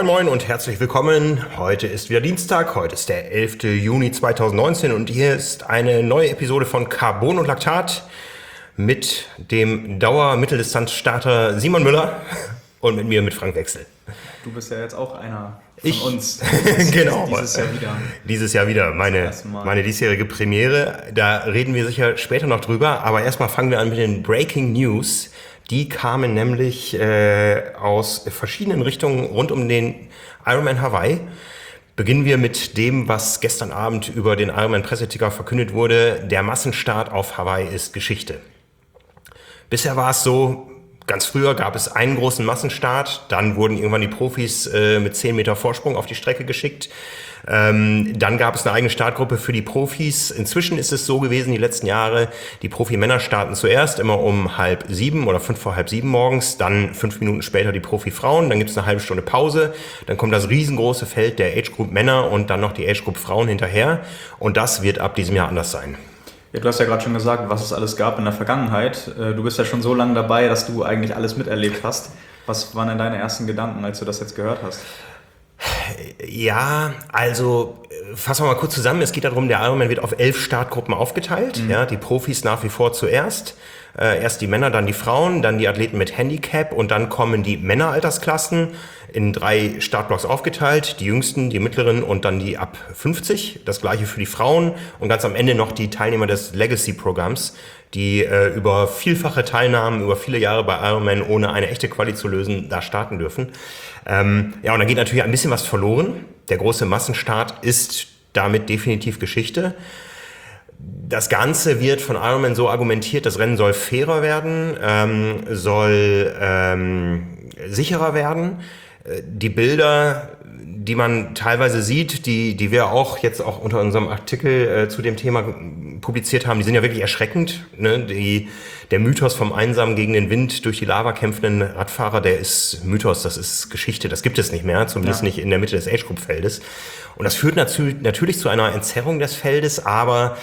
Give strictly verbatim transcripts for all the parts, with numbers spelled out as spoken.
Moin Moin und herzlich willkommen. Heute ist wieder Dienstag, heute ist der elfter Juni zweitausendneunzehn und hier ist eine neue Episode von Carbon und Laktat mit dem Dauer-Mitteldistanz-Starter Simon Müller und mit mir, mit Frank Wechsel. Du bist ja jetzt auch einer von ich, uns. Genau. Dieses Jahr wieder. Dieses Jahr wieder, meine, meine diesjährige Premiere. Da reden wir sicher später noch drüber, aber erstmal fangen wir an mit den Breaking News. Die kamen nämlich äh, aus verschiedenen Richtungen rund um den Ironman Hawaii. Beginnen wir mit dem, was gestern Abend über den Ironman-Presseticker verkündet wurde. Der Massenstart auf Hawaii ist Geschichte. Bisher war es so, ganz früher gab es einen großen Massenstart, dann wurden irgendwann die Profis äh, mit zehn Meter Vorsprung auf die Strecke geschickt. Ähm, dann gab es eine eigene Startgruppe für die Profis. Inzwischen ist es so gewesen, die letzten Jahre, die Profi-Männer starten zuerst immer um halb sieben oder fünf vor halb sieben morgens, dann fünf Minuten später die Profi-Frauen, dann gibt es eine halbe Stunde Pause, dann kommt das riesengroße Feld der Age-Group Männer und dann noch die Age-Group Frauen hinterher und das wird ab diesem Jahr anders sein. Ja, du hast ja gerade schon gesagt, was es alles gab in der Vergangenheit. Du bist ja schon so lange dabei, dass du eigentlich alles miterlebt hast. Was waren denn deine ersten Gedanken, als du das jetzt gehört hast? Ja, also fassen wir mal kurz zusammen. Es geht darum, der Ironman wird auf elf Startgruppen aufgeteilt. Mhm. Ja, die Profis nach wie vor zuerst. Äh, erst die Männer, dann die Frauen, dann die Athleten mit Handicap und dann kommen die Männeraltersklassen in drei Startblocks aufgeteilt. Die jüngsten, die mittleren und dann die ab fünfzig. Das gleiche für die Frauen und ganz am Ende noch die Teilnehmer des Legacy-Programms, die äh, über vielfache Teilnahmen, über viele Jahre bei Ironman, ohne eine echte Quali zu lösen, da starten dürfen. Ähm, ja, und da geht natürlich ein bisschen was verloren. Der große Massenstart ist damit definitiv Geschichte. Das Ganze wird von Ironman so argumentiert, das Rennen soll fairer werden, ähm, soll ähm, sicherer werden. Die Bilder, die man teilweise sieht, die, die wir auch jetzt auch unter unserem Artikel äh, zu dem Thema publiziert haben, die sind ja wirklich erschreckend. Ne? Die, der Mythos vom einsam gegen den Wind durch die Lava kämpfenden Radfahrer, der ist Mythos, das ist Geschichte, das gibt es nicht mehr, zumindest ja. nicht in der Mitte des Age-Group-Feldes. Und das führt natu- natürlich zu einer Entzerrung des Feldes, aber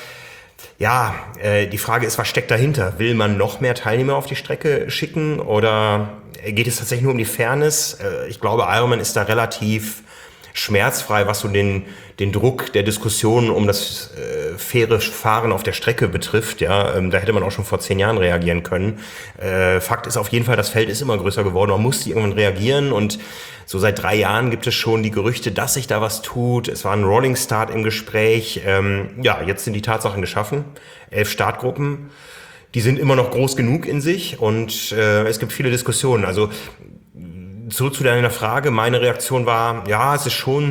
ja, äh, die Frage ist, was steckt dahinter? Will man noch mehr Teilnehmer auf die Strecke schicken oder geht es tatsächlich nur um die Fairness? Äh, ich glaube, Ironman ist da relativ schmerzfrei, was so den, den Druck der Diskussion um das äh, faire Fahren auf der Strecke betrifft. Ja, ähm, da hätte man auch schon vor zehn Jahren reagieren können. Äh, Fakt ist auf jeden Fall, das Feld ist immer größer geworden. Man musste irgendwann reagieren und so seit drei Jahren gibt es schon die Gerüchte, dass sich da was tut. Es war ein Rolling Start im Gespräch. Ähm, ja, jetzt sind die Tatsachen geschaffen. Elf Startgruppen. Die sind immer noch groß genug in sich und äh, es gibt viele Diskussionen. Also zurück zu deiner Frage, meine Reaktion war, ja, es ist schon,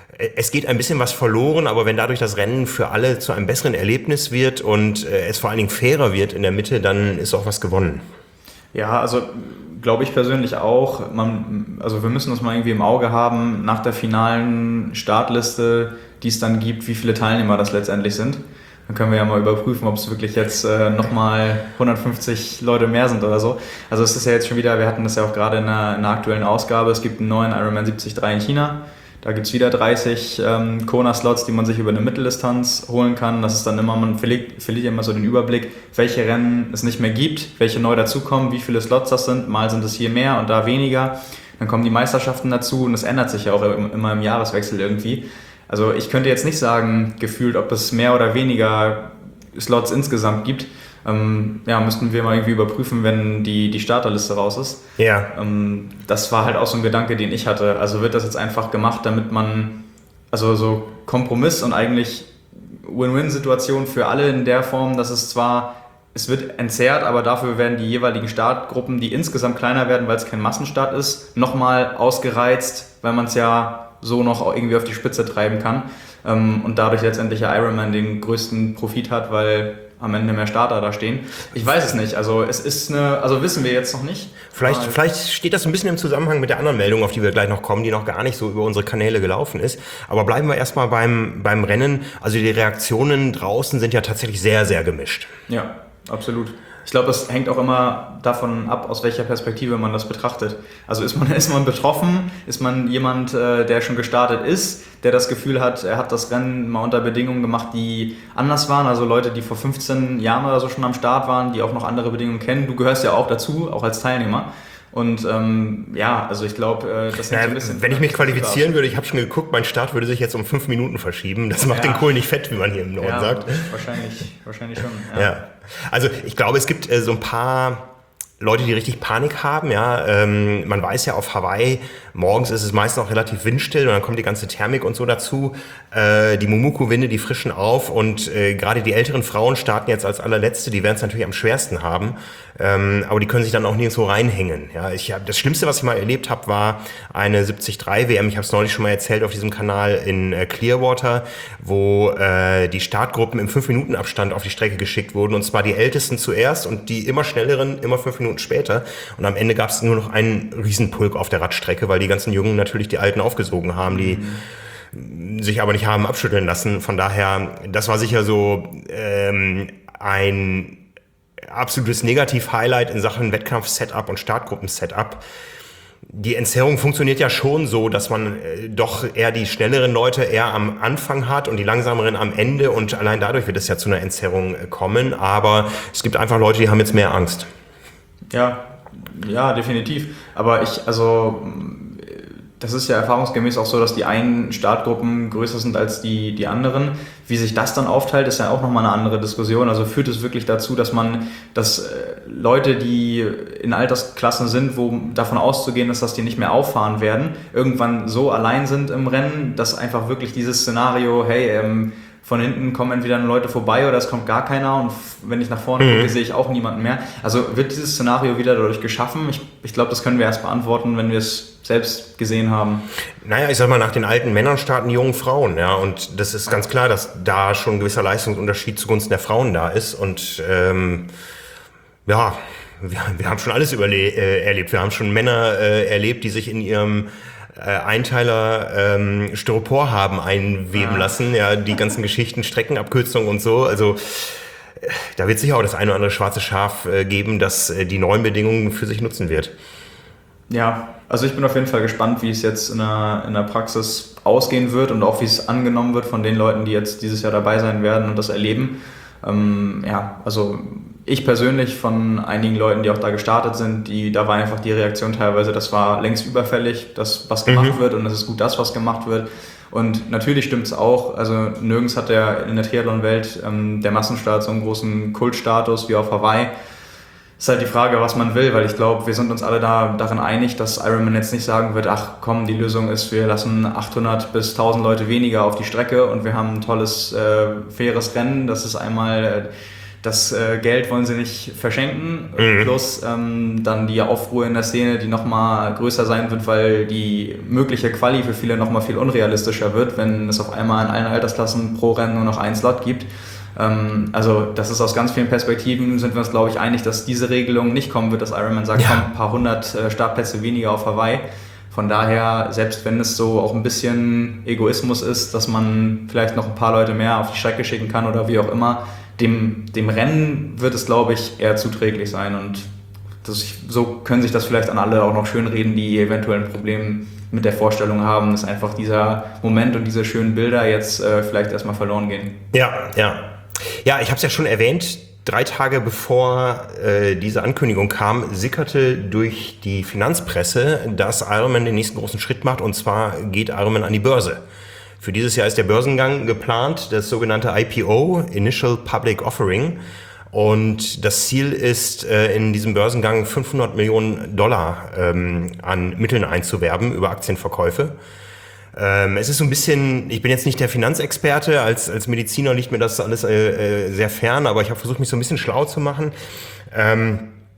es geht ein bisschen was verloren, aber wenn dadurch das Rennen für alle zu einem besseren Erlebnis wird und äh, es vor allen Dingen fairer wird in der Mitte, dann ist auch was gewonnen. Ja, also glaube ich persönlich auch. Man, also wir müssen das mal irgendwie im Auge haben, nach der finalen Startliste, die es dann gibt, wie viele Teilnehmer das letztendlich sind. Dann können wir ja mal überprüfen, ob es wirklich jetzt äh, nochmal hundertfünfzig Leute mehr sind oder so. Also es ist ja jetzt schon wieder, wir hatten das ja auch gerade in einer, in einer aktuellen Ausgabe, es gibt einen neuen Ironman siebzig Komma drei in China. Da gibt es wieder dreißig ähm, Kona-Slots, die man sich über eine Mitteldistanz holen kann. Das ist dann immer, man verliert, verliert immer so den Überblick, welche Rennen es nicht mehr gibt, welche neu dazukommen, wie viele Slots das sind. Mal sind es hier mehr und da weniger. Dann kommen die Meisterschaften dazu und das ändert sich ja auch immer im Jahreswechsel irgendwie. Also ich könnte jetzt nicht sagen, gefühlt, ob es mehr oder weniger Slots insgesamt gibt. Ähm, ja, müssten wir mal irgendwie überprüfen, wenn die, die Starterliste raus ist. Ja. Ähm, das war halt auch so ein Gedanke, den ich hatte. Also wird das jetzt einfach gemacht, damit man, also so Kompromiss und eigentlich Win-Win-Situation für alle in der Form, dass es zwar, es wird entzerrt, aber dafür werden die jeweiligen Startgruppen, die insgesamt kleiner werden, weil es kein Massenstart ist, nochmal ausgereizt, weil man es ja so noch auch irgendwie auf die Spitze treiben kann. Ähm, und dadurch letztendlich der Ironman den größten Profit hat, weil am Ende mehr Starter da stehen. Ich weiß es nicht. Also es ist eine, also wissen wir jetzt noch nicht. Vielleicht, vielleicht steht das ein bisschen im Zusammenhang mit der anderen Meldung, auf die wir gleich noch kommen, die noch gar nicht so über unsere Kanäle gelaufen ist. Aber bleiben wir erstmal beim, beim Rennen. Also die Reaktionen draußen sind ja tatsächlich sehr, sehr gemischt. Ja, absolut. Ich glaube, es hängt auch immer davon ab, aus welcher Perspektive man das betrachtet. Also ist man, ist man betroffen? Ist man jemand, der schon gestartet ist, der das Gefühl hat, er hat das Rennen mal unter Bedingungen gemacht, die anders waren? Also Leute, die vor fünfzehn Jahren oder so schon am Start waren, die auch noch andere Bedingungen kennen. Du gehörst ja auch dazu, auch als Teilnehmer. Und ähm, ja, also ich glaube, äh, das naja, so ein bisschen... Wenn ich mich qualifizieren würde, ich habe schon geguckt, mein Start würde sich jetzt um fünf Minuten verschieben. Das macht ja den Kohl nicht fett, wie man hier im Norden ja, sagt. Wahrscheinlich, wahrscheinlich schon. Ja. Ja. Also ich glaube, es gibt äh, so ein paar Leute, die richtig Panik haben, ja, ähm, man weiß ja auf Hawaii, morgens ist es meist noch relativ windstill und dann kommt die ganze Thermik und so dazu, äh, die Mumuku-Winde, die frischen auf und äh, gerade die älteren Frauen starten jetzt als allerletzte, die werden es natürlich am schwersten haben, ähm, aber die können sich dann auch nirgendwo reinhängen, ja, ich hab, das Schlimmste, was ich mal erlebt habe, war eine siebzig drei W M, ich habe es neulich schon mal erzählt auf diesem Kanal in äh, Clearwater, wo äh, die Startgruppen im fünf Minuten Abstand auf die Strecke geschickt wurden und zwar die Ältesten zuerst und die immer schnelleren immer fünf Minuten später und am Ende gab es nur noch einen Riesenpulk auf der Radstrecke, weil die ganzen Jungen natürlich die Alten aufgesogen haben, die mhm. sich aber nicht haben abschütteln lassen. Von daher, das war sicher so ähm, ein absolutes Negativ-Highlight in Sachen Wettkampf-Setup und Startgruppen-Setup. Die Entzerrung funktioniert ja schon so, dass man äh, doch eher die schnelleren Leute eher am Anfang hat und die langsameren am Ende und allein dadurch wird es ja zu einer Entzerrung äh, kommen. Aber es gibt einfach Leute, die haben jetzt mehr Angst. Ja, ja, definitiv. Aber ich, also, das ist ja erfahrungsgemäß auch so, dass die einen Startgruppen größer sind als die, die anderen. Wie sich das dann aufteilt, ist ja auch nochmal eine andere Diskussion. Also führt es wirklich dazu, dass man, dass Leute, die in Altersklassen sind, wo davon auszugehen ist, dass die nicht mehr auffahren werden, irgendwann so allein sind im Rennen, dass einfach wirklich dieses Szenario, hey, ähm, von hinten kommen entweder Leute vorbei oder es kommt gar keiner und wenn ich nach vorne gucke, mhm. sehe ich auch niemanden mehr. Also wird dieses Szenario wieder dadurch geschaffen? Ich, ich glaube, das können wir erst beantworten, wenn wir es selbst gesehen haben. Naja, ich sag mal, nach den alten Männern starten die jungen Frauen, ja, und das ist ganz klar, dass da schon ein gewisser Leistungsunterschied zugunsten der Frauen da ist und ähm, ja, wir, wir haben schon alles überle- äh, erlebt. Wir haben schon Männer äh, erlebt, die sich in ihrem Einteiler ähm, Styropor haben einweben ja. lassen, ja, die ganzen Geschichten, Streckenabkürzungen und so, also äh, da wird sicher auch das eine oder andere schwarze Schaf äh, geben, das äh, die neuen Bedingungen für sich nutzen wird. Ja, also ich bin auf jeden Fall gespannt, wie es jetzt in der, in der Praxis ausgehen wird und auch wie es angenommen wird von den Leuten, die jetzt dieses Jahr dabei sein werden und das erleben. Ähm, ja, also ich persönlich von einigen Leuten, die auch da gestartet sind, die, da war einfach die Reaktion teilweise, das war längst überfällig, dass was gemacht mhm. wird und es ist gut das, was gemacht wird. Und natürlich stimmt es auch, also nirgends hat der in der Triathlon-Welt ähm, der Massenstart so einen großen Kultstatus wie auf Hawaii. Ist halt die Frage, was man will, weil ich glaube, wir sind uns alle da darin einig, dass Ironman jetzt nicht sagen wird, ach komm, die Lösung ist, wir lassen achthundert bis tausend Leute weniger auf die Strecke und wir haben ein tolles, äh, faires Rennen. Das ist einmal, äh, das äh, Geld wollen sie nicht verschenken, mhm. plus ähm, dann die Aufruhr in der Szene, die nochmal größer sein wird, weil die mögliche Quali für viele nochmal viel unrealistischer wird, wenn es auf einmal in allen Altersklassen pro Rennen nur noch einen Slot gibt. Also das ist aus ganz vielen Perspektiven, sind wir uns glaube ich einig, dass diese Regelung nicht kommen wird, dass Ironman sagt, ja. komm, ein paar hundert Startplätze weniger auf Hawaii. Von daher, selbst wenn es so auch ein bisschen Egoismus ist, dass man vielleicht noch ein paar Leute mehr auf die Strecke schicken kann oder wie auch immer, dem, dem Rennen wird es glaube ich eher zuträglich sein und das, so können sich das vielleicht an alle auch noch schönreden, die eventuell ein Problem mit der Vorstellung haben, dass einfach dieser Moment und diese schönen Bilder jetzt äh, vielleicht erstmal verloren gehen. Ja, ja. Ja, ich habe es ja schon erwähnt, drei Tage bevor äh, diese Ankündigung kam, sickerte durch die Finanzpresse, dass Ironman den nächsten großen Schritt macht und zwar geht Ironman an die Börse. Für dieses Jahr ist der Börsengang geplant, das sogenannte I P O, Initial Public Offering. Und das Ziel ist, äh, in diesem Börsengang fünfhundert Millionen Dollar ähm, an Mitteln einzuwerben über Aktienverkäufe. Ähm, es ist so ein bisschen, ich bin jetzt nicht der Finanzexperte, als, als Mediziner liegt mir das alles äh, äh, sehr fern, aber ich habe versucht, mich so ein bisschen schlau zu machen. Ähm,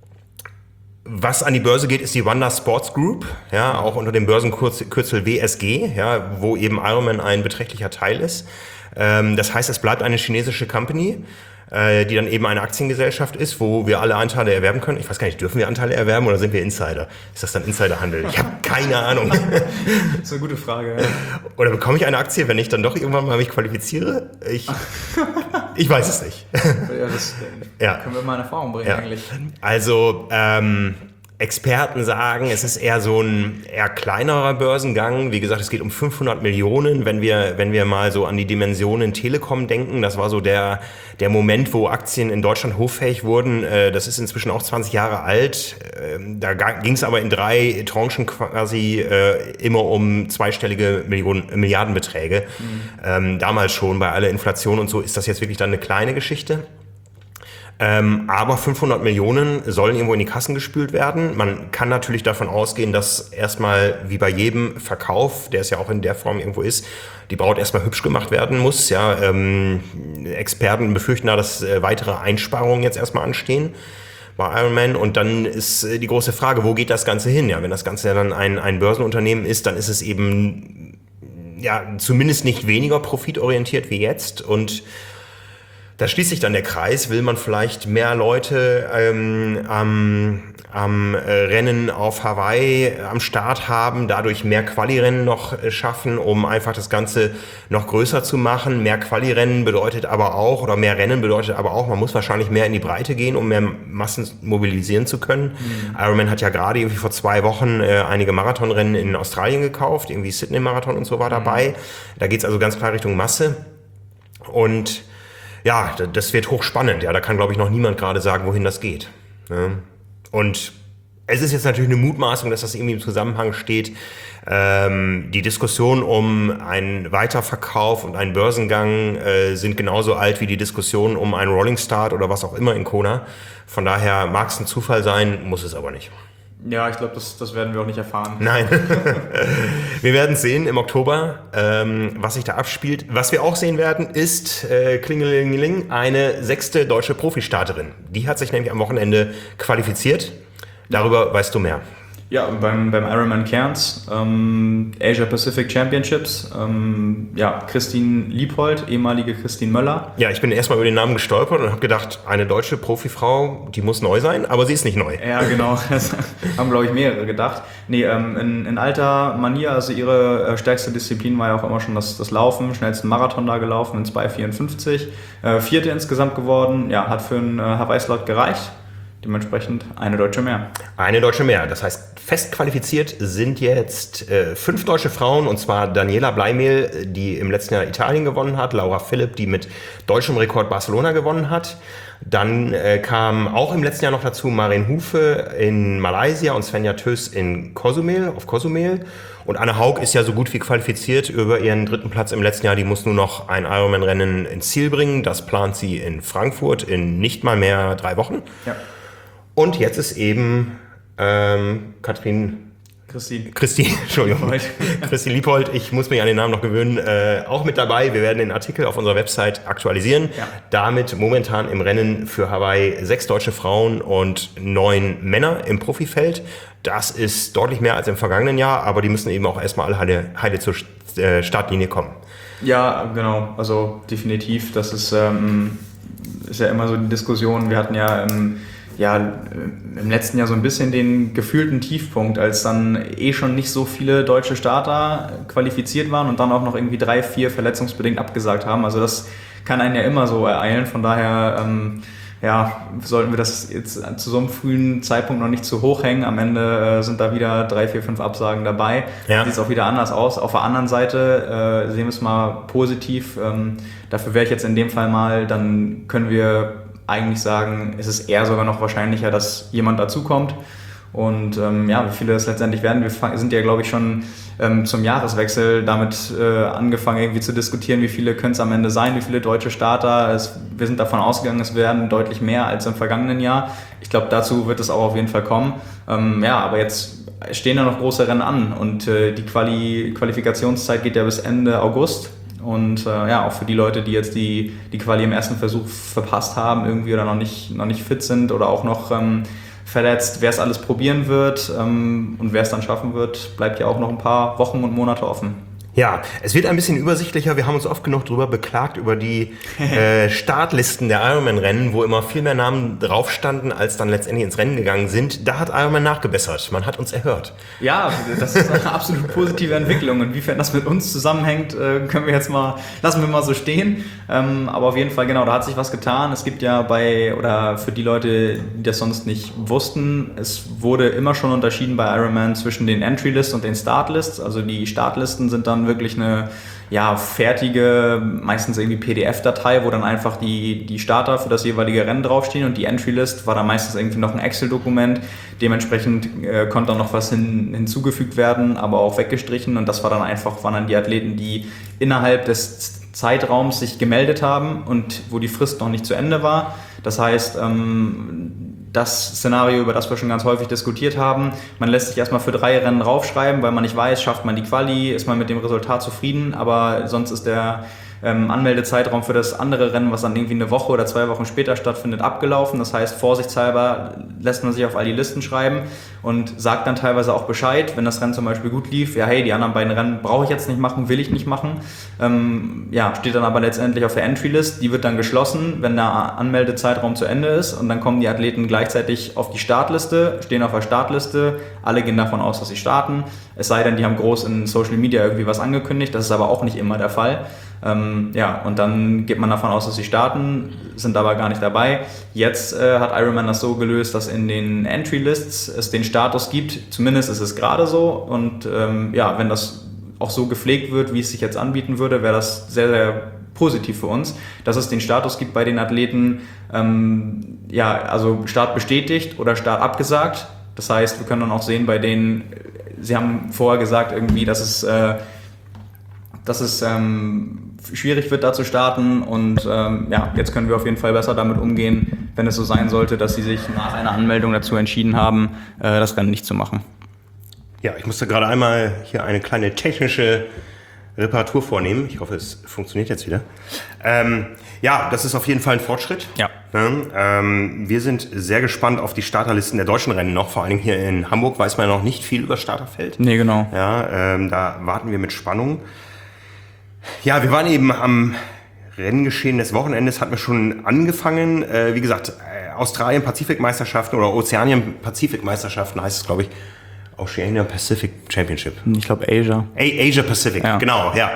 was an die Börse geht, ist die Wanda Sports Group, ja, auch unter dem Börsenkürzel W S G, ja, wo eben Ironman ein beträchtlicher Teil ist. Ähm, das heißt, es bleibt eine chinesische Company, die dann eben eine Aktiengesellschaft ist, wo wir alle Anteile erwerben können. Ich weiß gar nicht, dürfen wir Anteile erwerben oder sind wir Insider? Ist das dann Insiderhandel? Ich habe keine Ahnung. Das ist eine gute Frage. Ja. Oder bekomme ich eine Aktie, wenn ich dann doch irgendwann mal mich qualifiziere? Ich, ich weiß es nicht. Ja, das ja. können wir mal in Erfahrung bringen ja. eigentlich. Also, ähm, Experten sagen, es ist eher so ein eher kleinerer Börsengang. Wie gesagt, es geht um fünfhundert Millionen. Wenn wir, wenn wir mal so an die Dimensionen Telekom denken, das war so der, der Moment, wo Aktien in Deutschland hochfähig wurden. Das ist inzwischen auch zwanzig Jahre alt. Da ging es aber in drei Tranchen quasi immer um zweistellige Millionen, Milliardenbeträge. Mhm. Damals schon bei aller Inflation und so ist das jetzt wirklich dann eine kleine Geschichte. Ähm, aber fünfhundert Millionen sollen irgendwo in die Kassen gespült werden. Man kann natürlich davon ausgehen, dass erstmal wie bei jedem Verkauf, der es ja auch in der Form irgendwo ist, die Braut erstmal hübsch gemacht werden muss. Ja, ähm, Experten befürchten da, dass äh, weitere Einsparungen jetzt erstmal anstehen bei Ironman. Und dann ist äh, die große Frage, wo geht das Ganze hin? Ja, wenn das Ganze ja dann ein, ein Börsenunternehmen ist, dann ist es eben ja zumindest nicht weniger profitorientiert wie jetzt. Und da schließt sich dann der Kreis, will man vielleicht mehr Leute ähm, am, am äh, Rennen auf Hawaii am Start haben, dadurch mehr Quali-Rennen noch äh, schaffen, um einfach das Ganze noch größer zu machen. Mehr Quali-Rennen bedeutet aber auch, oder mehr Rennen bedeutet aber auch, man muss wahrscheinlich mehr in die Breite gehen, um mehr Massen mobilisieren zu können. Mhm. Ironman hat ja gerade irgendwie vor zwei Wochen äh, einige Marathonrennen in Australien gekauft, irgendwie Sydney-Marathon und so war dabei. Mhm. Da geht's also ganz klar Richtung Masse. Und ja, das wird hochspannend. Ja, da kann, glaube ich, noch niemand gerade sagen, wohin das geht. Und es ist jetzt natürlich eine Mutmaßung, dass das irgendwie im Zusammenhang steht. Ähm, die Diskussion um einen Weiterverkauf und einen Börsengang äh, sind genauso alt wie die Diskussion um einen Rolling Start oder was auch immer in Kona. Von daher mag es ein Zufall sein, muss es aber nicht. Ja, ich glaube, das, das werden wir auch nicht erfahren. Nein. Wir werden sehen im Oktober, ähm, was sich da abspielt. Was wir auch sehen werden, ist äh, Klingelingeling, eine sechste deutsche Profistarterin. Die hat sich nämlich am Wochenende qualifiziert. Darüber weißt du mehr. Ja, beim, beim Ironman Cairns, ähm, Asia Pacific Championships, ähm, ja, Christine Liebhold, ehemalige Christine Möller. Ja, ich bin erstmal über den Namen gestolpert und habe gedacht, eine deutsche Profifrau, die muss neu sein, aber sie ist nicht neu. Ja, genau, das haben, glaube ich, mehrere gedacht. Nee, ähm, in, in alter Manier, also ihre äh, stärkste Disziplin war ja auch immer schon das, das Laufen, schnellsten Marathon da gelaufen in zwei vierundfünfzig, äh, vierte insgesamt geworden, ja, hat für einen äh, Hawaii-Slot gereicht. Dementsprechend eine Deutsche mehr. Eine Deutsche mehr. Das heißt, fest qualifiziert sind jetzt äh, fünf deutsche Frauen, und zwar Daniela Bleimehl, die im letzten Jahr Italien gewonnen hat, Laura Philipp, die mit deutschem Rekord Barcelona gewonnen hat. Dann äh, kam auch im letzten Jahr noch dazu Marin Hufe in Malaysia und Svenja Tös in Cozumel, auf Cozumel. Und Anne Haug ist ja so gut wie qualifiziert über ihren dritten Platz im letzten Jahr. Die muss nur noch ein Ironman-Rennen ins Ziel bringen. Das plant sie in Frankfurt in nicht mal mehr drei Wochen. Ja. Und jetzt ist eben ähm, Katrin... Christine. Christine, Entschuldigung. Christine Liebhold, ich muss mich an den Namen noch gewöhnen, äh, auch mit dabei. Wir werden den Artikel auf unserer Website aktualisieren. Ja. Damit momentan im Rennen für Hawaii sechs deutsche Frauen und neun Männer im Profifeld. Das ist deutlich mehr als im vergangenen Jahr, aber die müssen eben auch erstmal alle heile, heile zur äh, Startlinie kommen. Ja, genau. Also definitiv. Das ist, ähm, ist ja immer so die Diskussion. Wir hatten ja im ja, im letzten Jahr so ein bisschen den gefühlten Tiefpunkt, als dann eh schon nicht so viele deutsche Starter qualifiziert waren und dann auch noch irgendwie drei, vier verletzungsbedingt abgesagt haben. Also das kann einen ja immer so ereilen. Von daher ähm, ja, sollten wir das jetzt zu so einem frühen Zeitpunkt noch nicht zu hoch hängen. Am Ende äh, sind da wieder drei, vier, fünf Absagen dabei. Ja. Sieht es auch wieder anders aus. Auf der anderen Seite äh, sehen wir es mal positiv. Ähm, dafür wäre ich jetzt in dem Fall mal, dann können wir eigentlich sagen, es ist eher sogar noch wahrscheinlicher, dass jemand dazukommt. Und ähm, ja, wie viele das letztendlich werden, wir sind ja, glaube ich, schon ähm, zum Jahreswechsel damit äh, angefangen, irgendwie zu diskutieren, wie viele können es am Ende sein, wie viele deutsche Starter. Es, wir sind davon ausgegangen, es werden deutlich mehr als im vergangenen Jahr. Ich glaube, dazu wird es auch auf jeden Fall kommen. Ähm, ja, aber jetzt stehen ja noch große Rennen an und äh, die Quali- Qualifikationszeit geht ja bis Ende August. Und äh, ja, auch für die Leute, die jetzt die, die Quali im ersten Versuch verpasst haben irgendwie oder noch nicht, noch nicht fit sind oder auch noch ähm, verletzt, wer es alles probieren wird ähm, und wer es dann schaffen wird, bleibt ja auch noch ein paar Wochen und Monate offen. Ja, es wird ein bisschen übersichtlicher. Wir haben uns oft genug darüber beklagt, über die äh, Startlisten der Ironman-Rennen, wo immer viel mehr Namen drauf standen, als dann letztendlich ins Rennen gegangen sind. Da hat Ironman nachgebessert. Man hat uns erhört. Ja, das ist eine absolut positive Entwicklung. Inwiefern das mit uns zusammenhängt, können wir jetzt mal, lassen wir mal so stehen. Aber auf jeden Fall, genau, da hat sich was getan. Es gibt ja bei, oder für die Leute, die das sonst nicht wussten, es wurde immer schon unterschieden bei Ironman zwischen den Entry-Lists und den Start-Lists. Also die Startlisten sind dann wirklich eine ja, fertige, meistens irgendwie P D F-Datei, wo dann einfach die, die Starter für das jeweilige Rennen draufstehen, und die Entry-List war dann meistens irgendwie noch ein Excel-Dokument. Dementsprechend äh, konnte dann noch was hin, hinzugefügt werden, aber auch weggestrichen, und das war dann einfach, waren dann die Athleten, die innerhalb des Zeitraums sich gemeldet haben und wo die Frist noch nicht zu Ende war. Das heißt, ähm, das Szenario, über das wir schon ganz häufig diskutiert haben, man lässt sich erstmal für drei Rennen draufschreiben, weil man nicht weiß, schafft man die Quali, ist man mit dem Resultat zufrieden, aber sonst ist der ähm, Anmeldezeitraum für das andere Rennen, was dann irgendwie eine Woche oder zwei Wochen später stattfindet, abgelaufen. Das heißt, vorsichtshalber lässt man sich auf all die Listen schreiben und sagt dann teilweise auch Bescheid, wenn das Rennen zum Beispiel gut lief, ja hey, die anderen beiden Rennen brauche ich jetzt nicht machen, will ich nicht machen. Ähm, ja, steht dann aber letztendlich auf der Entry-List, die wird dann geschlossen, wenn der Anmeldezeitraum zu Ende ist, und dann kommen die Athleten gleichzeitig auf die Startliste, stehen auf der Startliste, alle gehen davon aus, dass sie starten, es sei denn, die haben groß in Social Media irgendwie was angekündigt, das ist aber auch nicht immer der Fall. Ähm, ja, und dann geht man davon aus, dass sie starten, sind aber gar nicht dabei. Jetzt äh, hat Ironman das so gelöst, dass in den Entry-Lists es den Status gibt, zumindest ist es gerade so, und ähm, ja, wenn das auch so gepflegt wird, wie es sich jetzt anbieten würde, wäre das sehr, sehr positiv für uns, dass es den Status gibt bei den Athleten, ähm, ja, also Start bestätigt oder Start abgesagt. Das heißt, wir können dann auch sehen bei denen, sie haben vorher gesagt irgendwie, dass es, äh, dass es ähm, schwierig wird, da zu starten, und ähm, ja, jetzt können wir auf jeden Fall besser damit umgehen, wenn es so sein sollte, dass sie sich nach einer Anmeldung dazu entschieden haben, äh, das Rennen nicht zu machen. Ja, ich musste gerade einmal hier eine kleine technische Reparatur vornehmen. Ich hoffe, es funktioniert jetzt wieder. Ähm, ja, das ist auf jeden Fall ein Fortschritt. Ja. Ne? Ähm, wir sind sehr gespannt auf die Starterlisten der deutschen Rennen noch. Vor allen Dingen hier in Hamburg weiß man ja noch nicht viel über Starterfeld. Nee, genau. Ja, ähm, da warten wir mit Spannung. Ja, wir waren eben am Renngeschehen des Wochenendes, hatten wir schon angefangen. Äh, wie gesagt, äh, Australien-Pazifik-Meisterschaften oder Ozeanien-Pazifik-Meisterschaften heißt es, glaube ich, Oceania Pacific Championship. Ich glaube Asia. A- Asia Pacific, ja. Genau, ja.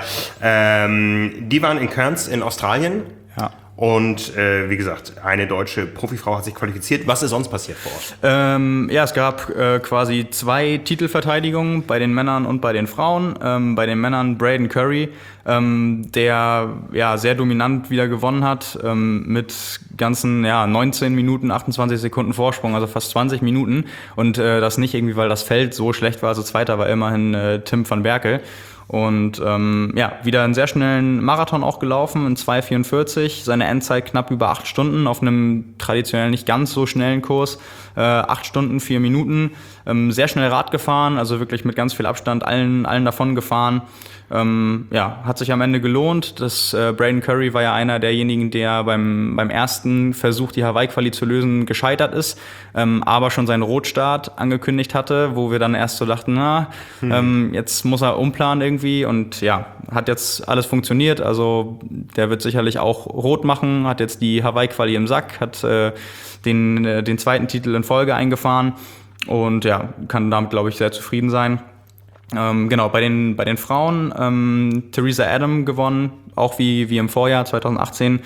Ähm, die waren in Cairns in Australien. Ja. Und äh, wie gesagt, eine deutsche Profifrau hat sich qualifiziert. Was ist sonst passiert vor Ort? Ähm, ja, es gab äh, quasi zwei Titelverteidigungen bei den Männern und bei den Frauen. Ähm, bei den Männern Braden Curry, ähm, der ja sehr dominant wieder gewonnen hat, ähm, mit ganzen ja, neunzehn Minuten, achtundzwanzig Sekunden Vorsprung, also fast zwanzig Minuten. Und äh, das nicht irgendwie, weil das Feld so schlecht war. Also Zweiter war immerhin äh, Tim van Berkel. Und ähm, ja, wieder einen sehr schnellen Marathon auch gelaufen, in zwei vierundvierzig, seine Endzeit knapp über acht Stunden auf einem traditionell nicht ganz so schnellen Kurs, äh, acht Stunden, vier Minuten, ähm, sehr schnell Rad gefahren, also wirklich mit ganz viel Abstand allen, allen davon gefahren. Ähm, ja, hat sich am Ende gelohnt. Das äh, Braden Curry war ja einer derjenigen, der beim, beim ersten Versuch, die Hawaii-Quali zu lösen, gescheitert ist, ähm, aber schon seinen Rotstart angekündigt hatte, wo wir dann erst so dachten, na, hm. ähm, jetzt muss er umplanen irgendwie, und ja, hat jetzt alles funktioniert. Also der wird sicherlich auch rot machen, hat jetzt die Hawaii-Quali im Sack, hat äh, den, äh, den zweiten Titel in Folge eingefahren und ja, kann damit, glaube ich, sehr zufrieden sein. Ähm, genau, bei den, bei den Frauen, ähm, Theresa Adam gewonnen, auch wie, wie im Vorjahr zwanzig achtzehn.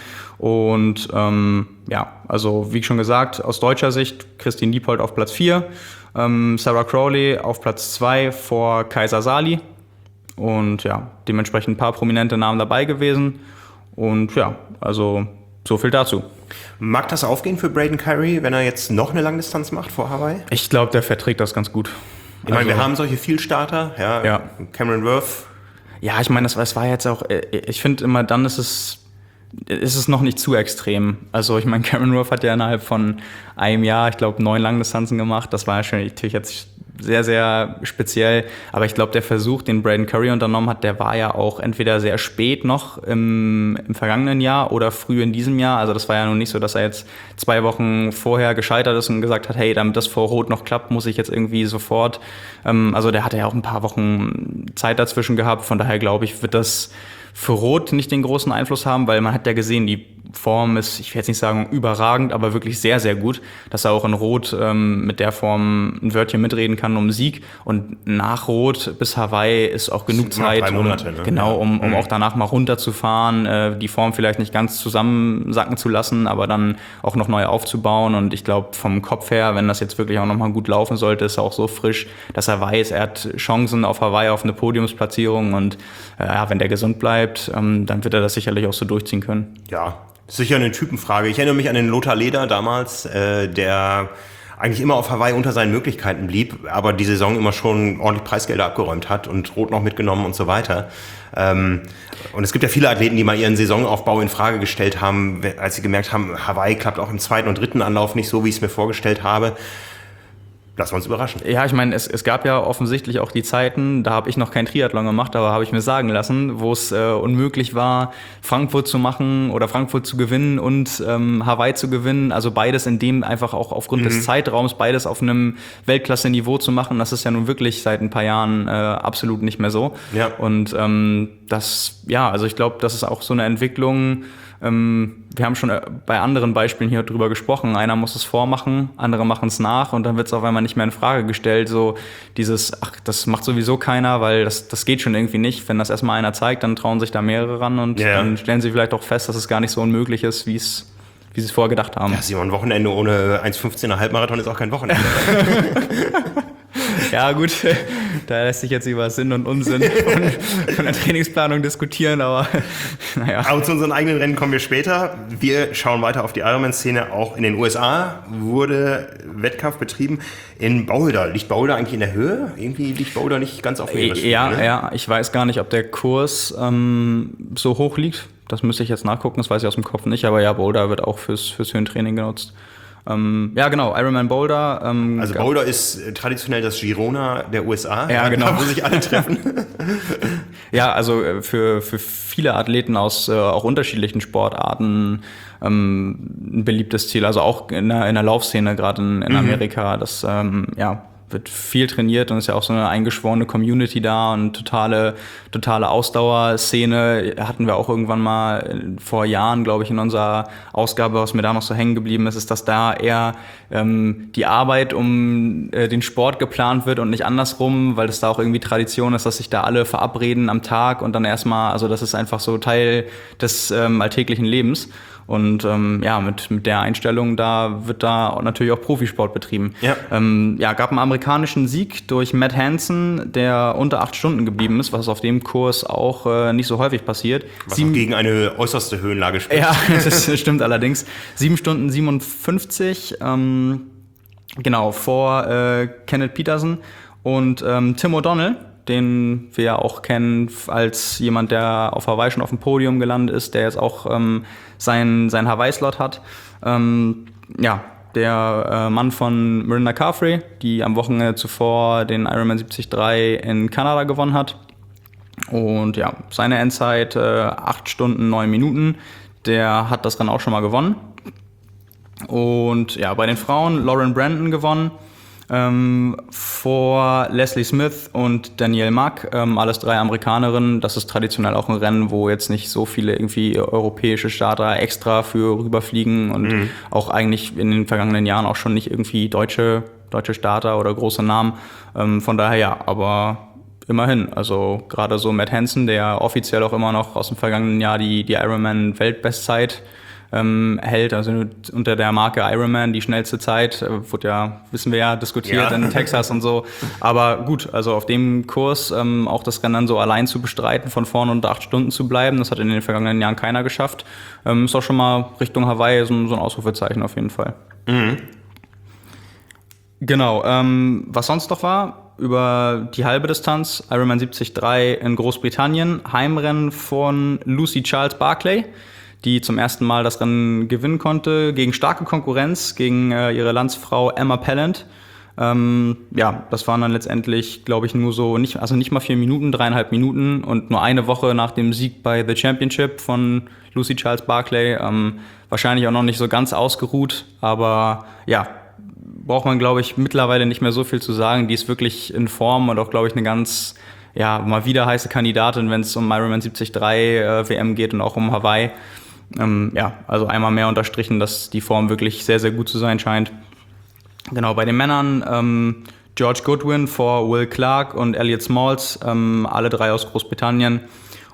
Und ähm, ja, also wie schon gesagt, aus deutscher Sicht Christine Diepold auf Platz vier, ähm, Sarah Crowley auf Platz zwei vor Kaiser Sali. Und ja, dementsprechend ein paar prominente Namen dabei gewesen. Und ja, also so viel dazu. Mag das aufgehen für Braden Curry, wenn er jetzt noch eine Langdistanz macht vor Hawaii? Ich glaube, der verträgt das ganz gut. Ich meine, also, wir haben solche Vielstarter, ja, ja. Cameron Worth. Ja, ich meine, das, das war jetzt auch, ich finde immer, dann ist es, ist es noch nicht zu extrem. Also ich meine, Cameron Worth hat ja innerhalb von einem Jahr, ich glaube, neun Langdistanzen gemacht. Das war ja schon natürlich jetzt sehr, sehr speziell. Aber ich glaube, der Versuch, den Braden Curry unternommen hat, der war ja auch entweder sehr spät noch im, im vergangenen Jahr oder früh in diesem Jahr. Also das war ja nun nicht so, dass er jetzt zwei Wochen vorher gescheitert ist und gesagt hat, hey, damit das vor Rot noch klappt, muss ich jetzt irgendwie sofort. Ähm, also der hatte ja auch ein paar Wochen Zeit dazwischen gehabt. Von daher glaube ich, wird das für Rot nicht den großen Einfluss haben, weil man hat ja gesehen, die Form ist, ich will jetzt nicht sagen überragend, aber wirklich sehr, sehr gut, dass er auch in Rot ähm, mit der Form ein Wörtchen mitreden kann um Sieg. Und nach Rot bis Hawaii ist auch genug Zeit, drei Monate, um, ne? genau, um, um mhm. auch danach mal runterzufahren, äh, die Form vielleicht nicht ganz zusammensacken zu lassen, aber dann auch noch neu aufzubauen. Und ich glaube, vom Kopf her, wenn das jetzt wirklich auch nochmal gut laufen sollte, ist er auch so frisch, dass er weiß, er hat Chancen auf Hawaii auf eine Podiumsplatzierung. Und äh, ja, wenn der gesund bleibt, ähm, dann wird er das sicherlich auch so durchziehen können. Ja, sicher eine Typenfrage. Ich erinnere mich an den Lothar Leder damals, äh, der eigentlich immer auf Hawaii unter seinen Möglichkeiten blieb, aber die Saison immer schon ordentlich Preisgelder abgeräumt hat und Rot noch mitgenommen und so weiter. Ähm, und es gibt ja viele Athleten, die mal ihren Saisonaufbau in Frage gestellt haben, als sie gemerkt haben, Hawaii klappt auch im zweiten und dritten Anlauf nicht so, wie ich es mir vorgestellt habe. Lassen wir uns überraschen. Ja, ich meine, es, es gab ja offensichtlich auch die Zeiten, da habe ich noch kein Triathlon gemacht, aber habe ich mir sagen lassen, wo es äh, unmöglich war, Frankfurt zu machen oder Frankfurt zu gewinnen und ähm, Hawaii zu gewinnen. Also beides in dem einfach auch aufgrund mhm. des Zeitraums, beides auf einem Weltklasse-Niveau zu machen. Das ist ja nun wirklich seit ein paar Jahren äh, absolut nicht mehr so. Ja. Und ähm, das, ja, also ich glaube, das ist auch so eine Entwicklung. Ähm, wir haben schon bei anderen Beispielen hier drüber gesprochen. Einer muss es vormachen, andere machen es nach und dann wird es auf einmal nicht mehr in Frage gestellt. So dieses, ach, das macht sowieso keiner, weil das, das geht schon irgendwie nicht. Wenn das erstmal einer zeigt, dann trauen sich da mehrere ran und ja. dann stellen sie vielleicht auch fest, dass es gar nicht so unmöglich ist, wie es wie sie es vorher gedacht haben. Ja, Simon, ein Wochenende ohne eins fünfzehner Halbmarathon ist auch kein Wochenende. Ja gut, da lässt sich jetzt über Sinn und Unsinn von, von der Trainingsplanung diskutieren, aber naja. Aber zu unseren eigenen Rennen kommen wir später. Wir schauen weiter auf die Ironman-Szene. Auch in den U S A wurde Wettkampf betrieben. In Boulder. Liegt Boulder eigentlich in der Höhe? Irgendwie liegt Boulder nicht ganz auf Meeresspiegel. Ja, ne? ja, ich weiß gar nicht, ob der Kurs ähm, so hoch liegt. Das müsste ich jetzt nachgucken, das weiß ich aus dem Kopf nicht. Aber ja, Boulder wird auch fürs, fürs Höhentraining genutzt. Ähm, ja, genau, Ironman Boulder. Ähm, also Boulder ist äh, traditionell das Girona der U S A, ja, genau. Da, wo sich alle treffen. Ja, also für, für viele Athleten aus äh, auch unterschiedlichen Sportarten ähm, ein beliebtes Ziel. Also auch in der, in der Laufszene, gerade in, in Amerika. Das ähm, ja, wird viel trainiert und ist ja auch so eine eingeschworene Community da und totale, totale Ausdauerszene. Hatten wir auch irgendwann mal vor Jahren, glaube ich, in unserer Ausgabe, was mir da noch so hängen geblieben ist, ist, dass da eher ähm, die Arbeit um äh, den Sport geplant wird und nicht andersrum, weil es da auch irgendwie Tradition ist, dass sich da alle verabreden am Tag und dann erstmal, also das ist einfach so Teil des ähm, alltäglichen Lebens. Und ähm, ja, mit, mit der Einstellung, da wird da natürlich auch Profisport betrieben. Ja, ähm, ja, gab einen amerikanischen Sieg durch Matt Hansen, der unter acht Stunden geblieben ist, was auf dem Kurs auch äh, nicht so häufig passiert. Was Sieben, auch gegen eine äußerste Höhenlage spricht. Ja, das stimmt allerdings. sieben Stunden siebenundfünfzig, ähm, genau, vor äh, Kenneth Peterson und ähm, Tim O'Donnell, den wir ja auch kennen als jemand, der auf Hawaii schon auf dem Podium gelandet ist, der jetzt auch ähm, seinen sein Hawaii-Slot hat. Ähm, ja, der äh, Mann von Mirinda Carfrae, die am Wochenende zuvor den Ironman siebzig Komma drei in Kanada gewonnen hat. Und ja, seine Endzeit äh, acht Stunden, neun Minuten. Der hat das Rennen auch schon mal gewonnen. Und ja, bei den Frauen Lauren Brandon gewonnen. Ähm, vor Leslie Smith und Danielle Mack, ähm, alles drei Amerikanerinnen. Das ist traditionell auch ein Rennen, wo jetzt nicht so viele irgendwie europäische Starter extra für rüberfliegen und mhm. auch eigentlich in den vergangenen Jahren auch schon nicht irgendwie deutsche, deutsche Starter oder große Namen. Ähm, von daher ja, aber immerhin. Also gerade so Matt Hansen, der offiziell auch immer noch aus dem vergangenen Jahr die, die Ironman-Weltbestzeit Ähm, hält, also unter der Marke Ironman die schnellste Zeit, äh, wurde ja, wissen wir ja, diskutiert ja. in Texas und so, aber gut, also auf dem Kurs ähm, auch das Rennen dann so allein zu bestreiten, von vorne unter acht Stunden zu bleiben, das hat in den vergangenen Jahren keiner geschafft, ähm, ist auch schon mal Richtung Hawaii so, so ein Ausrufezeichen auf jeden Fall. Mhm. Genau, ähm, was sonst noch war, über die halbe Distanz, Ironman siebzig Komma drei in Großbritannien, Heimrennen von Lucy Charles Barclay, die zum ersten Mal das Rennen gewinnen konnte, gegen starke Konkurrenz, gegen äh, ihre Landsfrau Emma Pallant. Ähm, ja, das waren dann letztendlich, glaube ich, nur so, nicht, also nicht mal vier Minuten, dreieinhalb Minuten und nur eine Woche nach dem Sieg bei The Championship von Lucy Charles Barclay. Ähm, wahrscheinlich auch noch nicht so ganz ausgeruht, aber ja, braucht man, glaube ich, mittlerweile nicht mehr so viel zu sagen. Die ist wirklich in Form und auch, glaube ich, eine ganz, ja, mal wieder heiße Kandidatin, wenn es um Ironman siebzig Komma drei äh, W M geht und auch um Hawaii. Ähm, ja, also einmal mehr unterstrichen, dass die Form wirklich sehr, sehr gut zu sein scheint. Genau, bei den Männern ähm, George Goodwin vor Will Clark und Elliot Smalls, ähm, alle drei aus Großbritannien.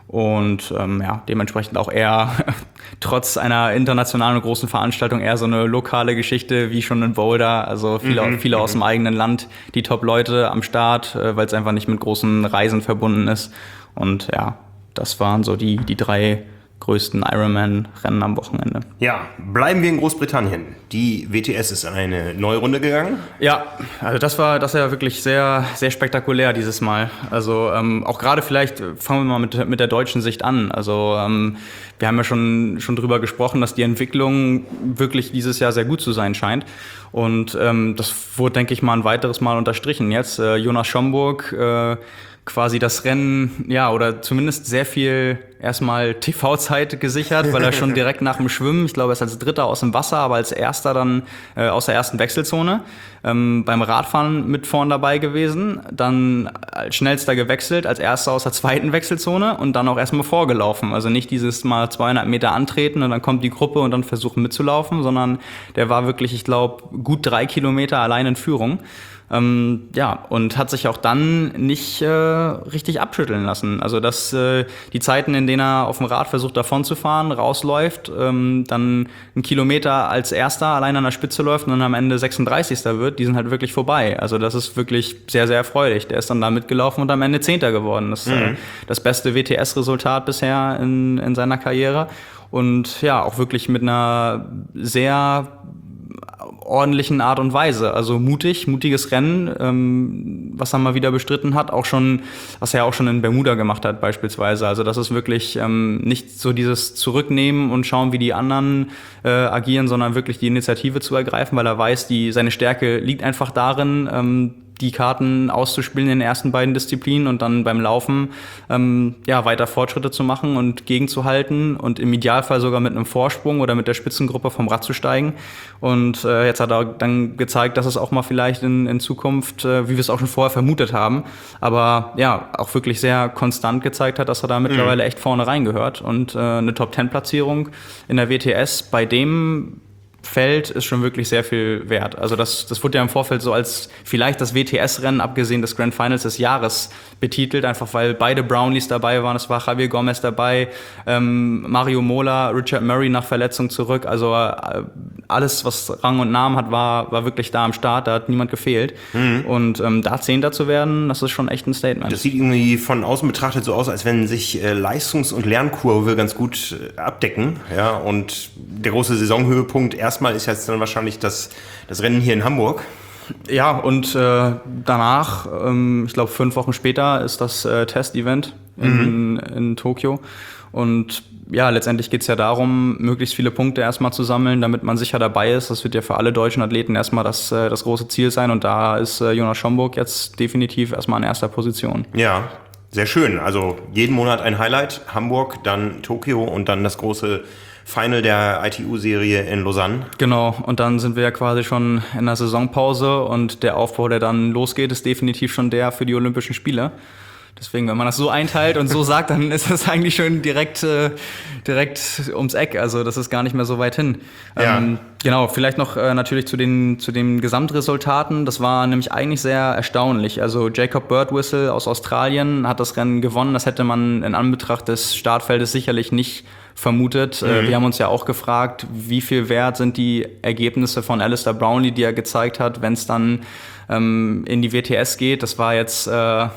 Und ähm, ja, dementsprechend auch eher trotz einer internationalen großen Veranstaltung eher so eine lokale Geschichte wie schon in Boulder. Also viele, mhm, viele aus dem eigenen Land, die Top-Leute am Start, äh, weil es einfach nicht mit großen Reisen verbunden ist. Und ja, das waren so die, die drei größten Ironman-Rennen am Wochenende. Ja, bleiben wir in Großbritannien. Die W T S ist in eine neue Runde gegangen. Ja, also das war das war ja wirklich sehr, sehr spektakulär dieses Mal. Also ähm, auch gerade vielleicht, fangen wir mal mit, mit der deutschen Sicht an. Also ähm, wir haben ja schon, schon drüber gesprochen, dass die Entwicklung wirklich dieses Jahr sehr gut zu sein scheint. Und ähm, das wurde, denke ich mal, ein weiteres Mal unterstrichen. Jetzt äh, Jonas Schomburg, äh, quasi das Rennen, ja, oder zumindest sehr viel erstmal T V-Zeit gesichert, weil er schon direkt nach dem Schwimmen, ich glaube, er ist als Dritter aus dem Wasser, aber als Erster dann äh, aus der ersten Wechselzone, ähm, beim Radfahren mit vorn dabei gewesen, dann als Schnellster gewechselt, als Erster aus der zweiten Wechselzone und dann auch erstmal vorgelaufen. Also nicht dieses mal zweihundert Meter antreten und dann kommt die Gruppe und dann versuchen mitzulaufen, sondern der war wirklich, ich glaube, gut drei Kilometer allein in Führung. Ähm, ja, und hat sich auch dann nicht äh, richtig abschütteln lassen. Also dass äh, die Zeiten, in denen er auf dem Rad versucht davon zu fahren, rausläuft, ähm, dann einen Kilometer als Erster allein an der Spitze läuft und dann am Ende sechsunddreißigster wird, die sind halt wirklich vorbei. Also das ist wirklich sehr, sehr erfreulich. Der ist dann da mitgelaufen und am Ende Zehnter geworden. Das ist mhm. äh, das beste W T S-Resultat bisher in, in seiner Karriere. Und ja, auch wirklich mit einer sehr ordentlichen Art und Weise. Also mutig, mutiges Rennen, ähm, was er mal wieder bestritten hat, auch schon, was er auch schon in Bermuda gemacht hat beispielsweise. Also das ist wirklich ähm, nicht so dieses Zurücknehmen und schauen, wie die anderen äh, agieren, sondern wirklich die Initiative zu ergreifen, weil er weiß, die seine Stärke liegt einfach darin, ähm, die Karten auszuspielen in den ersten beiden Disziplinen und dann beim Laufen ähm, ja, weiter Fortschritte zu machen und gegenzuhalten und im Idealfall sogar mit einem Vorsprung oder mit der Spitzengruppe vom Rad zu steigen. Und äh, jetzt hat er dann gezeigt, dass es auch mal vielleicht in, in Zukunft, äh, wie wir es auch schon vorher vermutet haben, aber ja, auch wirklich sehr konstant gezeigt hat, dass er da mittlerweile echt vorne reingehört. Und äh, eine Top-Zehn-Platzierung in der W T S bei dem Feld ist schon wirklich sehr viel wert. Also das, das wurde ja im Vorfeld so als vielleicht das W T S-Rennen, abgesehen des Grand Finals des Jahres, betitelt, einfach weil beide Brownies dabei waren. Es war Javier Gomez dabei, ähm, Mario Mola, Richard Murray nach Verletzung zurück. Also äh, alles, was Rang und Namen hat, war, war wirklich da am Start. Da hat niemand gefehlt. Mhm. Und ähm, da Zehnter zu werden, das ist schon echt ein Statement. Das sieht irgendwie von außen betrachtet so aus, als wenn sich äh, Leistungs- und Lernkurve ganz gut äh, abdecken. Ja, und der große Saisonhöhepunkt erstmal ist jetzt dann wahrscheinlich das, das Rennen hier in Hamburg. Ja, und äh, danach, ähm, ich glaube fünf Wochen später, ist das äh, Test-Event in, mhm. in Tokio. Und ja, letztendlich geht es ja darum, möglichst viele Punkte erstmal zu sammeln, damit man sicher dabei ist. Das wird ja für alle deutschen Athleten erstmal das, äh, das große Ziel sein. Und da ist äh, Jonas Schomburg jetzt definitiv erstmal an erster Position. Ja, sehr schön. Also jeden Monat ein Highlight. Hamburg, dann Tokio und dann das große Final der I T U-Serie in Lausanne. Genau, und dann sind wir ja quasi schon in der Saisonpause und der Aufbau, der dann losgeht, ist definitiv schon der für die Olympischen Spiele. Deswegen, wenn man das so einteilt und so sagt, dann ist das eigentlich schon direkt, äh, direkt ums Eck. Also das ist gar nicht mehr so weit hin. Ja. Ähm, genau, vielleicht noch äh, natürlich zu den, zu den Gesamtresultaten. Das war nämlich eigentlich sehr erstaunlich. Also Jacob Birdwhistle aus Australien hat das Rennen gewonnen. Das hätte man in Anbetracht des Startfeldes sicherlich nicht vermutet. Mhm. Wir haben uns ja auch gefragt, wie viel wert sind die Ergebnisse von Alistair Brownlee, die er gezeigt hat, wenn es dann ähm, in die W T S geht. Das war jetzt äh,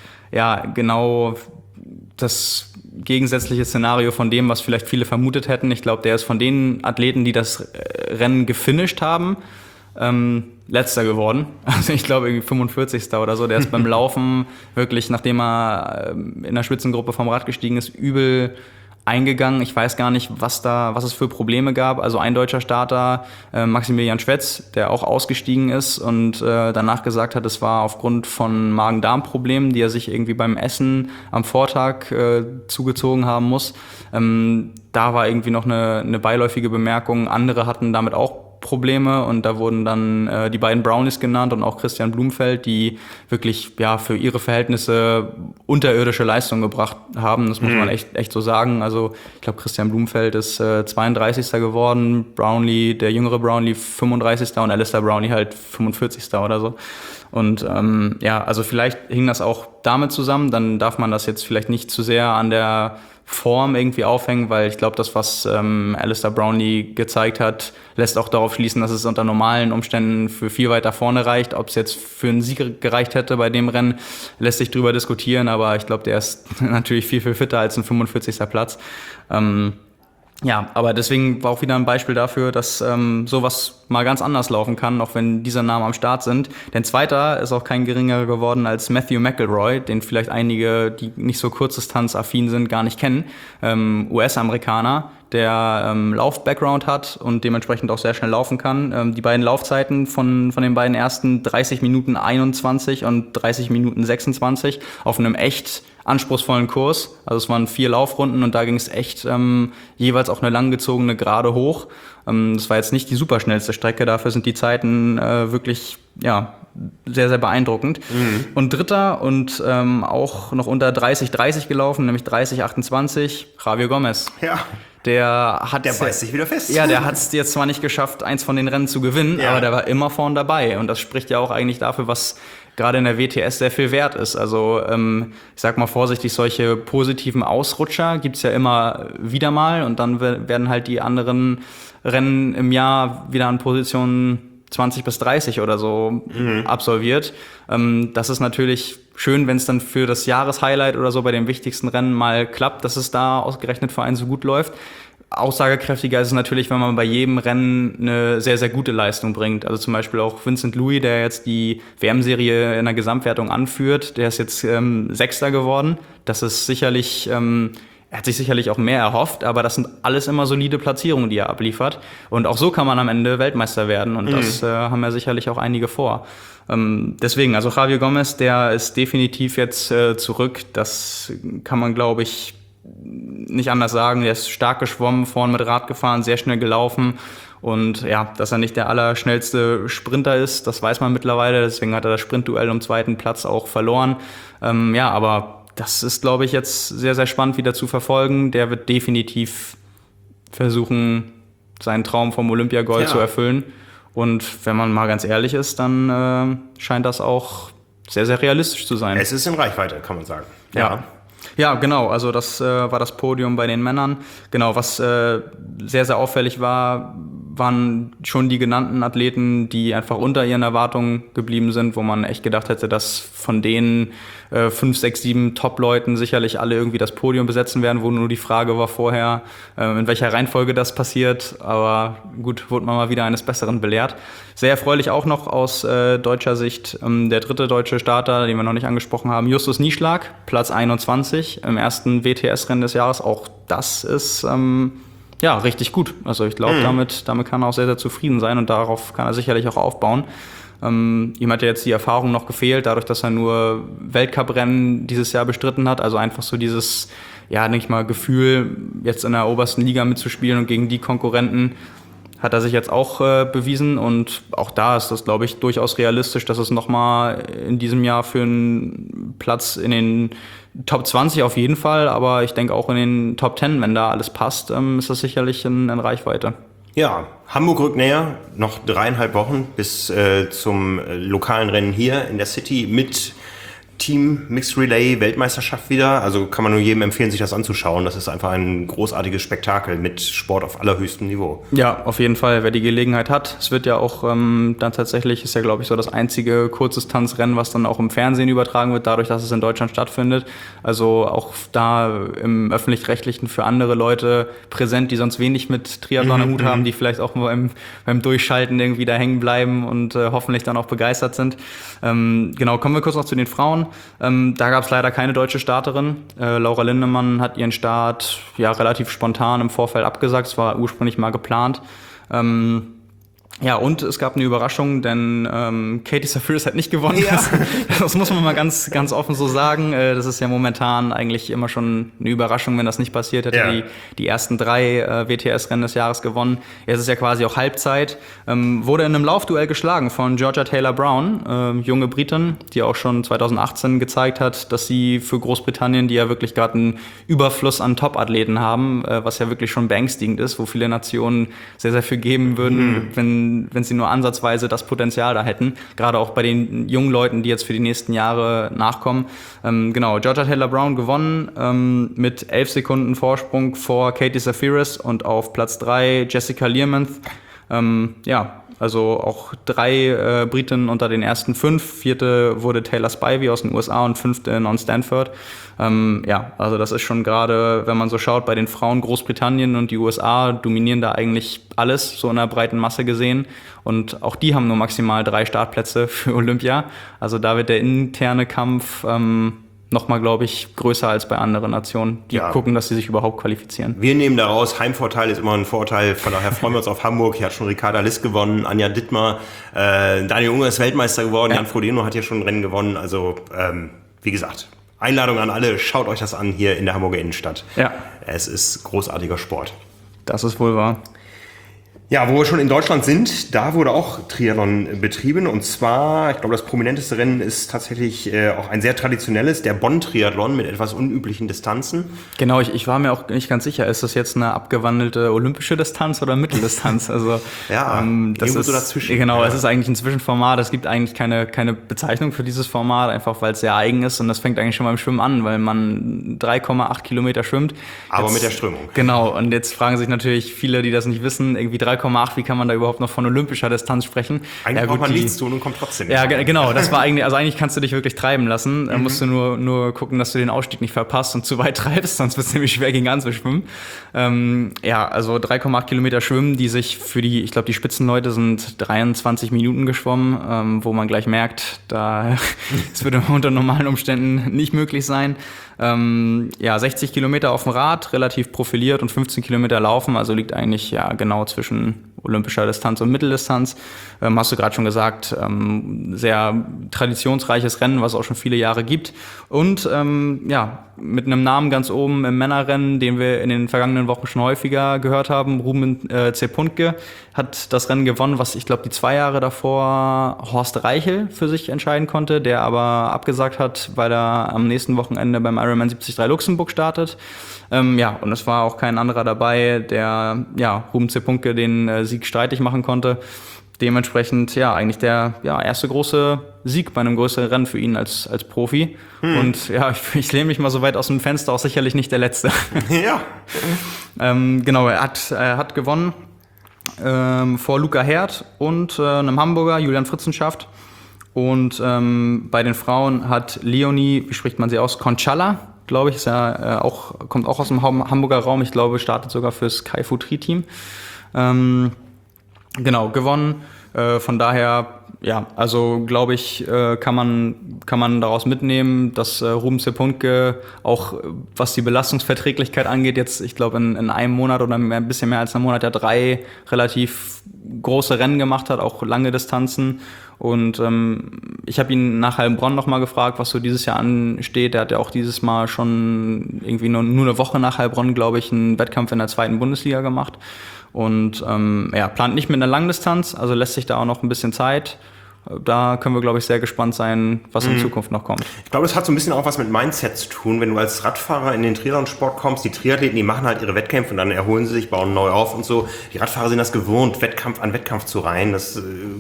ja genau das gegensätzliche Szenario von dem, was vielleicht viele vermutet hätten. Ich glaube, der ist von den Athleten, die das Rennen gefinisht haben, ähm, letzter geworden. Also ich glaube irgendwie fünfundvierzigster oder so. Der ist beim Laufen wirklich, nachdem er in der Spitzengruppe vom Rad gestiegen ist, übel eingegangen. Ich weiß gar nicht, was da, was es für Probleme gab. Also ein deutscher Starter, äh, Maximilian Schwetz, der auch ausgestiegen ist und äh, danach gesagt hat, es war aufgrund von Magen-Darm-Problemen, die er sich irgendwie beim Essen am Vortag äh, zugezogen haben muss. Ähm, da war irgendwie noch eine, eine beiläufige Bemerkung. Andere hatten damit auch Probleme und da wurden dann äh, die beiden Brownies genannt und auch Christian Blumfeld, die wirklich ja für ihre Verhältnisse unterirdische Leistung gebracht haben. Das muss mhm. man echt echt so sagen. Also ich glaube, Christian Blumfeld ist äh, zweiunddreißigster geworden, Brownlee, der jüngere Brownlee fünfunddreißigster und Alistair Brownlee halt fünfundvierzigster oder so. Und ähm, ja, also vielleicht hing das auch damit zusammen. Dann darf man das jetzt vielleicht nicht zu sehr an der Form irgendwie aufhängen, weil ich glaube, das, was ähm, Alistair Brownlee gezeigt hat, lässt auch darauf schließen, dass es unter normalen Umständen für viel weiter vorne reicht. Ob es jetzt für einen Sieg gereicht hätte bei dem Rennen, lässt sich drüber diskutieren, aber ich glaube, der ist natürlich viel, viel fitter als ein fünfundvierzigster Platz. Ähm, Ja, aber deswegen war auch wieder ein Beispiel dafür, dass ähm, sowas mal ganz anders laufen kann, auch wenn diese Namen am Start sind. Denn Zweiter ist auch kein geringerer geworden als Matthew McElroy, den vielleicht einige, die nicht so kurzdistanzaffin sind, gar nicht kennen. Ähm, U S-Amerikaner, der ähm, Lauf-Background hat und dementsprechend auch sehr schnell laufen kann. Ähm, die beiden Laufzeiten von von den beiden ersten dreißig Minuten einundzwanzig und dreißig Minuten sechsundzwanzig auf einem echt anspruchsvollen Kurs. Also es waren vier Laufrunden und da ging es echt ähm, jeweils auch eine langgezogene Gerade hoch. Ähm, das war jetzt nicht die superschnellste Strecke, dafür sind die Zeiten äh, wirklich ja sehr, sehr beeindruckend. Mhm. Und Dritter und ähm, auch noch unter dreißig dreißig gelaufen, nämlich dreißig achtundzwanzig, Javier Gomez. Ja. Der hat der beißt sich wieder fest. Ja, der hat es jetzt zwar nicht geschafft, eins von den Rennen zu gewinnen, ja. aber der war immer vorn dabei. Und das spricht ja auch eigentlich dafür, was gerade in der W T S sehr viel wert ist. Also ähm, ich sag mal vorsichtig, solche positiven Ausrutscher gibt's ja immer wieder mal und dann werden halt die anderen Rennen im Jahr wieder an Position zwanzig bis dreißig oder so mhm. absolviert. Ähm, das ist natürlich schön, wenn es dann für das Jahreshighlight oder so bei den wichtigsten Rennen mal klappt, dass es da ausgerechnet für einen so gut läuft. Aussagekräftiger ist es natürlich, wenn man bei jedem Rennen eine sehr, sehr gute Leistung bringt. Also zum Beispiel auch Vincent Luis, der jetzt die W M-Serie in der Gesamtwertung anführt, der ist jetzt ähm, Sechster geworden. Das ist sicherlich, ähm, er hat sich sicherlich auch mehr erhofft, aber das sind alles immer solide Platzierungen, die er abliefert. Und auch so kann man am Ende Weltmeister werden und mhm. das äh, haben ja sicherlich auch einige vor. Ähm, deswegen, also Javier Gomez, der ist definitiv jetzt äh, zurück. Das kann man, glaube ich, nicht anders sagen. Der ist stark geschwommen, vorne mit Rad gefahren, sehr schnell gelaufen. Und ja, dass er nicht der allerschnellste Sprinter ist, das weiß man mittlerweile. Deswegen hat er das Sprintduell um zweiten Platz auch verloren. Ähm, ja, aber das ist, glaube ich, jetzt sehr, sehr spannend wieder zu verfolgen. Der wird definitiv versuchen, seinen Traum vom Olympiagold ja. zu erfüllen. Und wenn man mal ganz ehrlich ist, dann äh, scheint das auch sehr, sehr realistisch zu sein. Es ist in Reichweite, kann man sagen. Ja. ja. Ja, genau, also das äh, war das Podium bei den Männern. Genau, was äh, sehr, sehr auffällig war, waren schon die genannten Athleten, die einfach unter ihren Erwartungen geblieben sind, wo man echt gedacht hätte, dass von denen äh, fünf, sechs, sieben Top-Leuten sicherlich alle irgendwie das Podium besetzen werden, wo nur die Frage war vorher, äh, in welcher Reihenfolge das passiert. Aber gut, wurde man mal wieder eines Besseren belehrt. Sehr erfreulich auch noch aus äh, deutscher Sicht ähm, der dritte deutsche Starter, den wir noch nicht angesprochen haben, Justus Nieschlag, Platz einundzwanzig im ersten W T S-Rennen des Jahres. Auch das ist ähm, ja richtig gut. Also ich glaube, mhm. damit, damit kann er auch sehr, sehr zufrieden sein und darauf kann er sicherlich auch aufbauen. Ähm, ihm hat ja jetzt die Erfahrung noch gefehlt, dadurch, dass er nur Weltcuprennen dieses Jahr bestritten hat. Also einfach so dieses, ja, denke ich mal, Gefühl, jetzt in der obersten Liga mitzuspielen und gegen die Konkurrenten hat er sich jetzt auch äh, bewiesen und auch da ist das, glaube ich, durchaus realistisch, dass es nochmal in diesem Jahr für einen Platz in den Top zwanzig auf jeden Fall, aber ich denke auch in den Top zehn, wenn da alles passt, ähm, ist das sicherlich in, in Reichweite. Ja, Hamburg rückt näher, noch dreieinhalb Wochen bis äh, zum äh, lokalen Rennen hier in der City mit Team Mixed Relay Weltmeisterschaft wieder. Also kann man nur jedem empfehlen, sich das anzuschauen. Das ist einfach ein großartiges Spektakel mit Sport auf allerhöchstem Niveau. Ja, auf jeden Fall, wer die Gelegenheit hat. Es wird ja auch ähm, dann tatsächlich, ist ja glaube ich so das einzige Kurzdistanzrennen, was dann auch im Fernsehen übertragen wird, dadurch, dass es in Deutschland stattfindet. Also auch da im Öffentlich-Rechtlichen für andere Leute präsent, die sonst wenig mit Triathlon am Hut haben, die vielleicht auch beim, beim Durchschalten irgendwie da hängen bleiben und äh, hoffentlich dann auch begeistert sind. Ähm, genau, kommen wir kurz noch zu den Frauen. Frauen. Ähm, da gab es leider keine deutsche Starterin. Äh, Laura Lindemann hat ihren Start ja relativ spontan im Vorfeld abgesagt. Es war ursprünglich mal geplant. Ähm, Ja, und es gab eine Überraschung, denn ähm, Katie Safiris hat nicht gewonnen. Ja. Das, das muss man mal ganz ganz offen so sagen. Äh, das ist ja momentan eigentlich immer schon eine Überraschung, wenn das nicht passiert. Hätte ja. die, die ersten drei äh, W T S-Rennen des Jahres gewonnen. Jetzt ist ja quasi auch Halbzeit. Ähm, wurde in einem Laufduell geschlagen von Georgia Taylor-Brown, äh, junge Britin, die auch schon zwanzig achtzehn gezeigt hat, dass sie für Großbritannien, die ja wirklich gerade einen Überfluss an Top-Athleten haben, äh, was ja wirklich schon beängstigend ist, wo viele Nationen sehr, sehr viel geben würden, mhm. wenn wenn sie nur ansatzweise das Potenzial da hätten. Gerade auch bei den jungen Leuten, die jetzt für die nächsten Jahre nachkommen. Ähm, genau, Georgia Taylor-Brown gewonnen ähm, mit elf Sekunden Vorsprung vor Katie Safiris und auf Platz drei Jessica Learmonth. Ähm, ja, also auch drei äh, Briten unter den ersten fünf. Vierte wurde Taylor Spivey aus den U S A und fünfte Non Stanford. Ähm, ja, also das ist schon gerade, wenn man so schaut, bei den Frauen Großbritannien und die U S A dominieren da eigentlich alles, so in der breiten Masse gesehen. Und auch die haben nur maximal drei Startplätze für Olympia. Also da wird der interne Kampf ähm, nochmal, glaube ich, größer als bei anderen Nationen, die ja. gucken, dass sie sich überhaupt qualifizieren. Wir nehmen daraus, Heimvorteil ist immer ein Vorteil, von daher freuen wir uns auf Hamburg. Hier hat schon Ricarda Liss gewonnen, Anja Dittmar, äh, Daniel Unger ist Weltmeister geworden, ja. Jan Frodeno hat hier schon ein Rennen gewonnen. Also, ähm, wie gesagt, Einladung an alle, schaut euch das an hier in der Hamburger Innenstadt. Ja. Es ist großartiger Sport. Das ist wohl wahr. Ja, wo wir schon in Deutschland sind, da wurde auch Triathlon betrieben und zwar, ich glaube, das prominenteste Rennen ist tatsächlich äh, auch ein sehr traditionelles, der Bonn-Triathlon mit etwas unüblichen Distanzen. Genau, ich, ich war mir auch nicht ganz sicher, ist das jetzt eine abgewandelte olympische Distanz oder Mitteldistanz? Also ja, ähm, das ist so dazwischen. Genau, ja. es ist eigentlich ein Zwischenformat, es gibt eigentlich keine, keine Bezeichnung für dieses Format, einfach weil es sehr eigen ist und das fängt eigentlich schon beim Schwimmen an, weil man drei Komma acht Kilometer schwimmt. Aber jetzt, mit der Strömung. Genau, und jetzt fragen sich natürlich viele, die das nicht wissen, irgendwie drei Komma acht, wie kann man da überhaupt noch von olympischer Distanz sprechen? Eigentlich ja, braucht man die, nichts tun und kommt trotzdem. Ja, g- genau, das war eigentlich, also eigentlich kannst du dich wirklich treiben lassen. Da mhm. musst du nur, nur gucken, dass du den Ausstieg nicht verpasst und zu weit treibst, sonst wird es nämlich schwer gegen anzuschwimmen. Ähm, ja, also drei Komma acht Kilometer schwimmen, die sich für die, ich glaube, die Spitzenleute sind dreiundzwanzig Minuten geschwommen, ähm, wo man gleich merkt, da es würde unter normalen Umständen nicht möglich sein. Ähm, ja, sechzig Kilometer auf dem Rad, relativ profiliert und fünfzehn Kilometer laufen, also liegt eigentlich ja genau zwischen olympischer Distanz und Mitteldistanz. Ähm, hast du gerade schon gesagt, ähm, sehr traditionsreiches Rennen, was es auch schon viele Jahre gibt. Und ähm, ja, mit einem Namen ganz oben im Männerrennen, den wir in den vergangenen Wochen schon häufiger gehört haben, Ruben äh, Cepuntke hat das Rennen gewonnen, was ich glaube die zwei Jahre davor Horst Reichel für sich entscheiden konnte, der aber abgesagt hat, weil er am nächsten Wochenende beim Ironman siebzig drei Luxemburg startet. Ähm, ja, und es war auch kein anderer dabei, der ja Ruben Cepuntke den äh, Sieg streitig machen konnte. Dementsprechend, ja, eigentlich der ja, erste große Sieg bei einem größeren Rennen für ihn als, als Profi. Hm. Und ja, ich, ich lehne mich mal so weit aus dem Fenster, auch sicherlich nicht der Letzte. Ja. ähm, genau, er hat, er hat gewonnen ähm, vor Luca Herd und äh, einem Hamburger, Julian Fritzenschaft. Und ähm, bei den Frauen hat Leonie, wie spricht man sie aus, Conchala, glaube ich, ist ja, äh, auch, kommt auch aus dem Hamburger Raum. Ich glaube, startet sogar fürs Kaifu Tri-Team. Ähm, Genau, gewonnen. Äh, von daher, ja, also glaube ich, äh, kann man kann man daraus mitnehmen, dass äh, Ruben Cepuntke auch, was die Belastungsverträglichkeit angeht, jetzt, ich glaube, in, in einem Monat oder mehr, ein bisschen mehr als einem Monat ja drei relativ große Rennen gemacht hat, auch lange Distanzen. Und ähm, ich habe ihn nach Heilbronn nochmal gefragt, was so dieses Jahr ansteht. Er hat ja auch dieses Mal schon irgendwie nur, nur eine Woche nach Heilbronn, glaube ich, einen Wettkampf in der zweiten Bundesliga gemacht. Und ähm, ja, plant nicht mit einer Langdistanz, also lässt sich da auch noch ein bisschen Zeit. Da können wir, glaube ich, sehr gespannt sein, was in mhm. Zukunft noch kommt. Ich glaube, das hat so ein bisschen auch was mit Mindset zu tun. Wenn du als Radfahrer in den Triathlon-Sport kommst, die Triathleten, die machen halt ihre Wettkämpfe und dann erholen sie sich, bauen neu auf und so. Die Radfahrer sind das gewohnt, Wettkampf an Wettkampf zu reihen. Das, äh,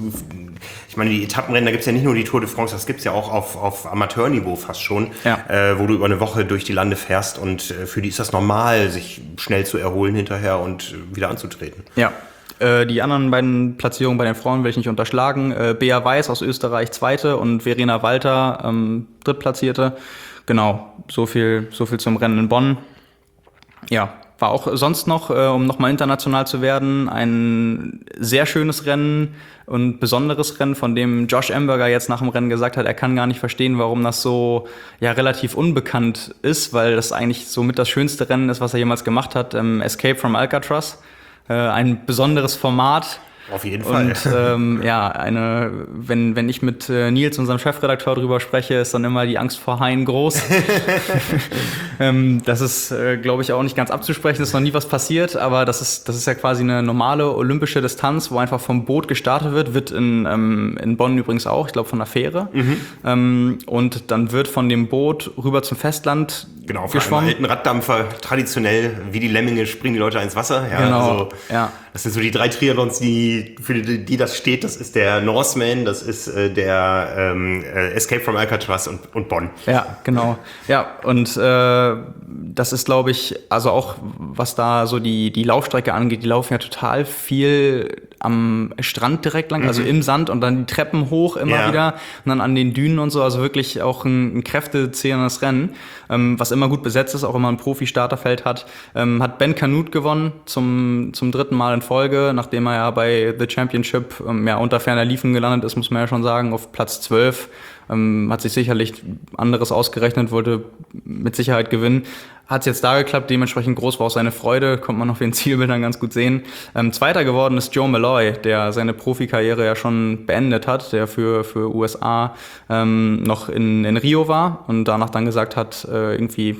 ich meine, die Etappenrennen, da gibt's ja nicht nur die Tour de France, das gibt's ja auch auf, auf Amateurniveau fast schon, ja. äh, wo du über eine Woche durch die Lande fährst und äh, für die ist das normal, sich schnell zu erholen hinterher und äh, wieder anzutreten. Ja. Die anderen beiden Platzierungen bei den Frauen will ich nicht unterschlagen. Bea Weiß aus Österreich Zweite und Verena Walter ähm, Drittplatzierte. Genau, so viel, so viel zum Rennen in Bonn. Ja, war auch sonst noch, äh, um nochmal international zu werden, ein sehr schönes Rennen und besonderes Rennen, von dem Josh Amberger jetzt nach dem Rennen gesagt hat, er kann gar nicht verstehen, warum das so ja relativ unbekannt ist, weil das eigentlich so mit das schönste Rennen ist, was er jemals gemacht hat, ähm, Escape from Alcatraz. Äh, ein besonderes Format. Auf jeden Fall. Und ähm, ja, eine, wenn, wenn ich mit äh, Nils, unserem Chefredakteur, drüber spreche, ist dann immer die Angst vor Haien groß. ähm, das ist, äh, glaube ich, auch nicht ganz abzusprechen, ist noch nie was passiert, aber das ist, das ist ja quasi eine normale olympische Distanz, wo einfach vom Boot gestartet wird, wird in, ähm, in Bonn übrigens auch, ich glaube von der Fähre. Mhm. Ähm, und dann wird von dem Boot rüber zum Festland genau, geschwommen. Genau, alten Raddampfer, traditionell, wie die Lemminge springen die Leute ins Wasser. Ja, genau, also, ja. Das sind so die drei Triathlons, die, für die, die das steht. Das ist der Norseman, das ist äh, der ähm, Escape from Alcatraz und, und Bonn. Ja, genau. Ja, und äh, das ist, glaube ich, also auch, was da so die, die Laufstrecke angeht, die laufen ja total viel am Strand direkt lang, mhm. also im Sand und dann die Treppen hoch immer ja. wieder und dann an den Dünen und so, also wirklich auch ein, ein kräftezehrendes Rennen, ähm, was immer gut besetzt ist, auch immer ein Profi-Starterfeld hat. Ähm, hat Ben Kanute gewonnen zum, zum dritten Mal in Folge, nachdem er ja bei The Championship ähm, ja, unter ferner Liefen gelandet ist, muss man ja schon sagen, auf Platz zwölf. Ähm, hat sich sicherlich anderes ausgerechnet, wollte mit Sicherheit gewinnen. Hat es jetzt da geklappt, dementsprechend groß war auch seine Freude, kommt man auf den Zielbildern ganz gut sehen. Ähm, Zweiter geworden ist Joe Malloy, der seine Profikarriere ja schon beendet hat, der für, für U S A ähm, noch in, in Rio war und danach dann gesagt hat, äh, irgendwie